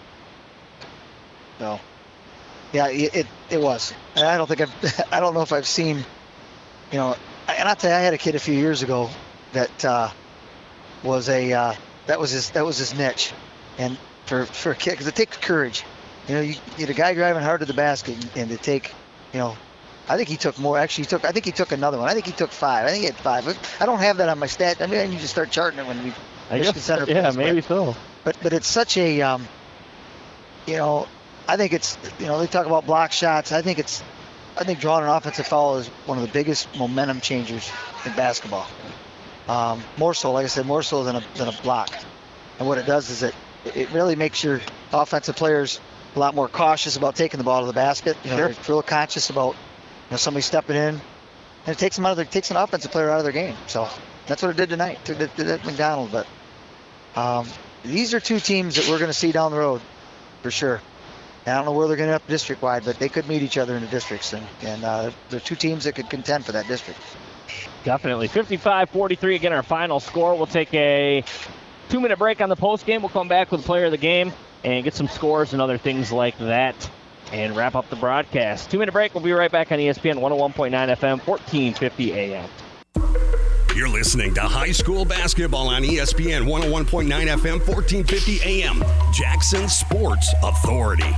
So, yeah, it, it it was. And I don't think I've, I don't know if I've seen, you know, and I'll tell you, I had a kid a few years ago that uh, was a, uh, that was his, that was his niche. And for, for a kid, because it takes courage. You know, you get a guy driving hard to the basket and, and to take, you know, I think he took more. Actually, he took. I think he took another one. I think he took five. I think he had five. But I don't have that on my stat. I mean, I need to start charting it when we. I Michigan guess, Center yeah, plays, but- maybe so. But but it's such a, um, you know, I think it's, you know, they talk about block shots. I think it's, I think drawing an offensive foul is one of the biggest momentum changers in basketball. Um, more so, like I said, more so than a than a block. And what it does is it it really makes your offensive players a lot more cautious about taking the ball to the basket. You know, Sure. they're real conscious about, you know, somebody stepping in, and it takes them out of their, takes an offensive player out of their game. So that's what it did tonight. It did, it did at McDonald, but. Um, these are two teams that we're going to see down the road, for sure. And I don't know where they're going to end up district-wide, but they could meet each other in the districts, and, and uh, they're two teams that could contend for that district. Definitely. fifty-five forty-three, again, our final score. We'll take a two-minute break on the postgame. We'll come back with player of the game and get some scores and other things like that and wrap up the broadcast. Two-minute break. We'll be right back on E S P N one oh one point nine F M, fourteen fifty A M. You're listening to high school basketball on E S P N one oh one point nine F M, fourteen fifty A M, Jackson Sports Authority.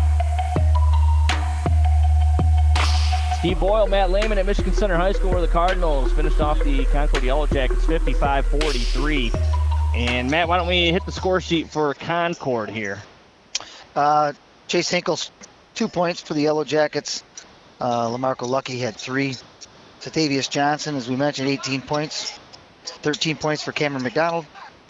Steve Boyle, Matt Lehman at Michigan Center High School, where the Cardinals finished off the Concord Yellow Jackets fifty-five forty-three. And Matt, why don't we hit the score sheet for Concord here? Uh, Chase Hinkle's two points for the Yellow Jackets. Uh, Lamarco Lucky had three. Satavius Johnson, as we mentioned, eighteen points. thirteen points for Cameron McDonald.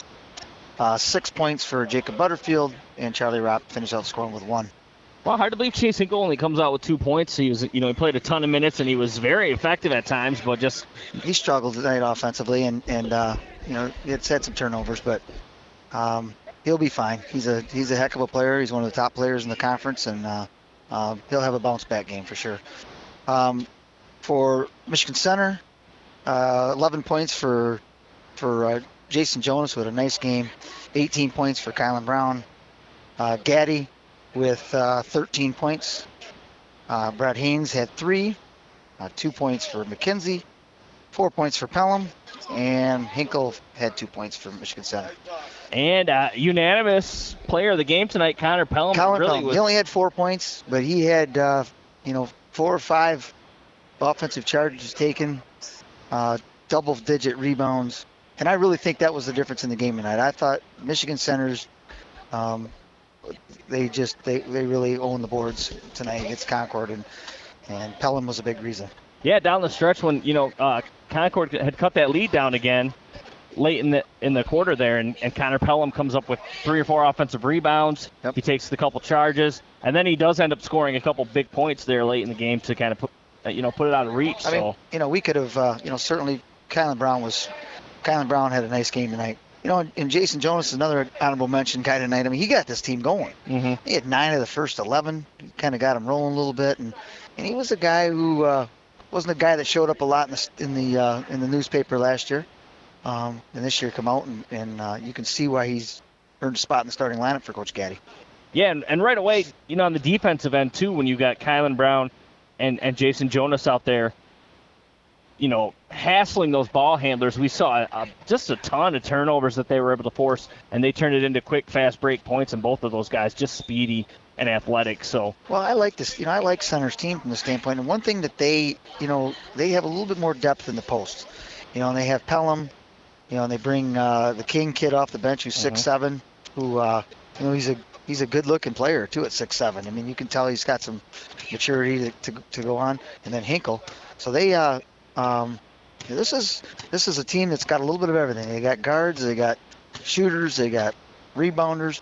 Uh, six points for Jacob Butterfield. And Charlie Ropp finished out scoring with one. Well, hard to believe Chase Hinkle only comes out with two points. He was, you know, he played a ton of minutes and he was very effective at times, but just He struggled tonight offensively, and, and uh, you know, it's had some turnovers, but um, he'll be fine. He's a he's a heck of a player. He's one of the top players in the conference, and uh, uh, he'll have a bounce back game for sure. Um, for Michigan Center, uh, eleven points for for uh, Jason Jonas with a nice game. eighteen points for Kylan Brown. Uh, Gaddy with uh, thirteen points. Uh, Brad Haynes had three. Uh, two points for McKenzie. Four points for Pelham. And Hinkle had two points for Michigan Center. and uh, unanimous player of the game tonight, Connor Pelham. Colin really Pelham, was, he only had four points, but he had, uh, you know, four or five offensive charges taken, uh, double-digit rebounds. And I really think that was the difference in the game tonight. I thought Michigan Center's, um, they just, they, they really owned the boards tonight against Concord, and, and Pelham was a big reason. Yeah, down the stretch when, you know, uh, Concord had cut that lead down again late in the in the quarter there, and, and Connor Pelham comes up with three or four offensive rebounds. Yep. He takes the couple charges, and then he does end up scoring a couple big points there late in the game to kind of put, uh, you know, put it out of reach. I so mean, you know, we could have, uh, you know, certainly Kylan Brown was, Kylan Brown had a nice game tonight. You know, and, and Jason Jonas is another honorable mention guy tonight. I mean, he got this team going. mhm. He had nine of the first eleven. Kind of got him rolling a little bit, and, and he was a guy who uh, wasn't a guy that showed up a lot in the in the, uh, in the newspaper last year. Um, and this year come out, and, and uh, you can see why he's earned a spot in the starting lineup for Coach Gaddy. Yeah, and, and right away, you know, on the defensive end, too, when you got Kylan Brown and, and Jason Jonas out there, you know, hassling those ball handlers, we saw a, a, just a ton of turnovers that they were able to force, and they turned it into quick, fast break points, and both of those guys just speedy and athletic. So, well, I like this. You know, I like Center's team from the standpoint, and one thing that they, you know, they have a little bit more depth in the post. You know, and they have Pelham, you know, and they bring uh, the King kid off the bench who's six Mhm. seven, who, uh, you know, he's a he's a good-looking player too at six seven. I mean, you can tell he's got some maturity to to, to go on, and then Hinkle. So they, uh, um, this is this is a team that's got a little bit of everything. They got guards, they got shooters, they got rebounders,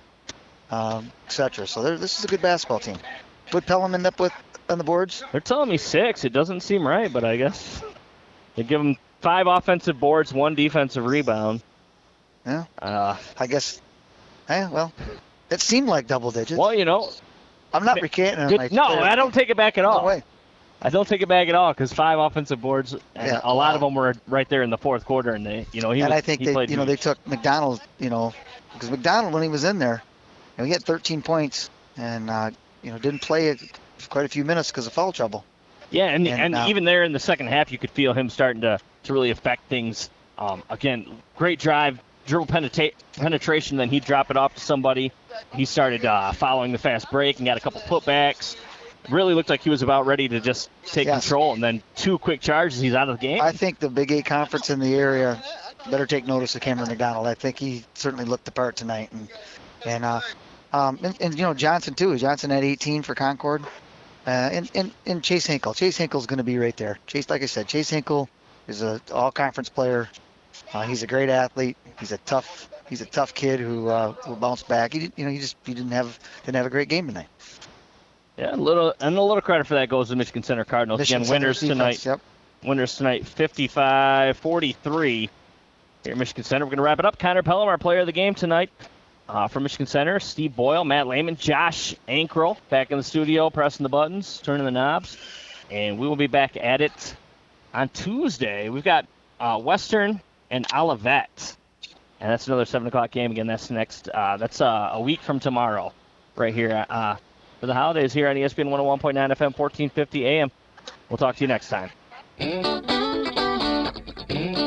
um, et cetera. So they're- this is a good basketball team. What Pelham end up with on the boards? they're telling me six. It doesn't seem right, but I guess they give them five offensive boards, one defensive rebound. Yeah, Uh, I guess. Yeah, well, it seemed like double digits. well, you know, I'm not recanting. good, my no, player. I don't take it back at No all. way. I don't take it back at all because five offensive boards, and Yeah, a lot wow. of them were right there in the fourth quarter, and they, you know, he And was, I think he they, played you know, huge. they took McDonald, you know, because McDonald when he was in there, you know, he had thirteen points and uh, you know didn't play it quite a few minutes because of foul trouble. Yeah, and And, and uh, even there in the second half, you could feel him starting to, to really affect things. Um, again, great drive, dribble penetra- penetration, then he'd drop it off to somebody. He started uh, following the fast break and got a couple putbacks. Really looked like he was about ready to just take Yes. control, and then two quick charges, he's out of the game. I think the Big Eight conference in the area better take notice of Cameron McDonald. I think he certainly looked the part tonight, and and uh, um, and, and you know Johnson too. Johnson had eighteen for Concord, uh, and and and Chase Hinkle. Chase Hinkle's going to be right there. Chase, like I said, Chase Hinkle is a all-conference player. Uh, he's a great athlete. He's a tough. He's a tough kid who uh, will bounce back. He did, you know he just he didn't have didn't have a great game tonight. Yeah, a little and a little credit for that goes to Michigan Center Cardinals. Michigan Again, Center's winners tonight. defense, Yep. Winners tonight, fifty-five forty-three. Here at Michigan Center. We're going to wrap it up. Connor Pelham, our player of the game tonight uh, from Michigan Center. Steve Boyle, Matt Lehman, Josh Ankrel back in the studio, pressing the buttons, turning the knobs. And we will be back at it on Tuesday. We've got uh, Western and Olivet. And that's another seven o'clock game. Again, that's next. Uh, that's uh, a week from tomorrow right here uh, for the holidays here on E S P N one oh one point nine F M, fourteen fifty A M. We'll talk to you next time.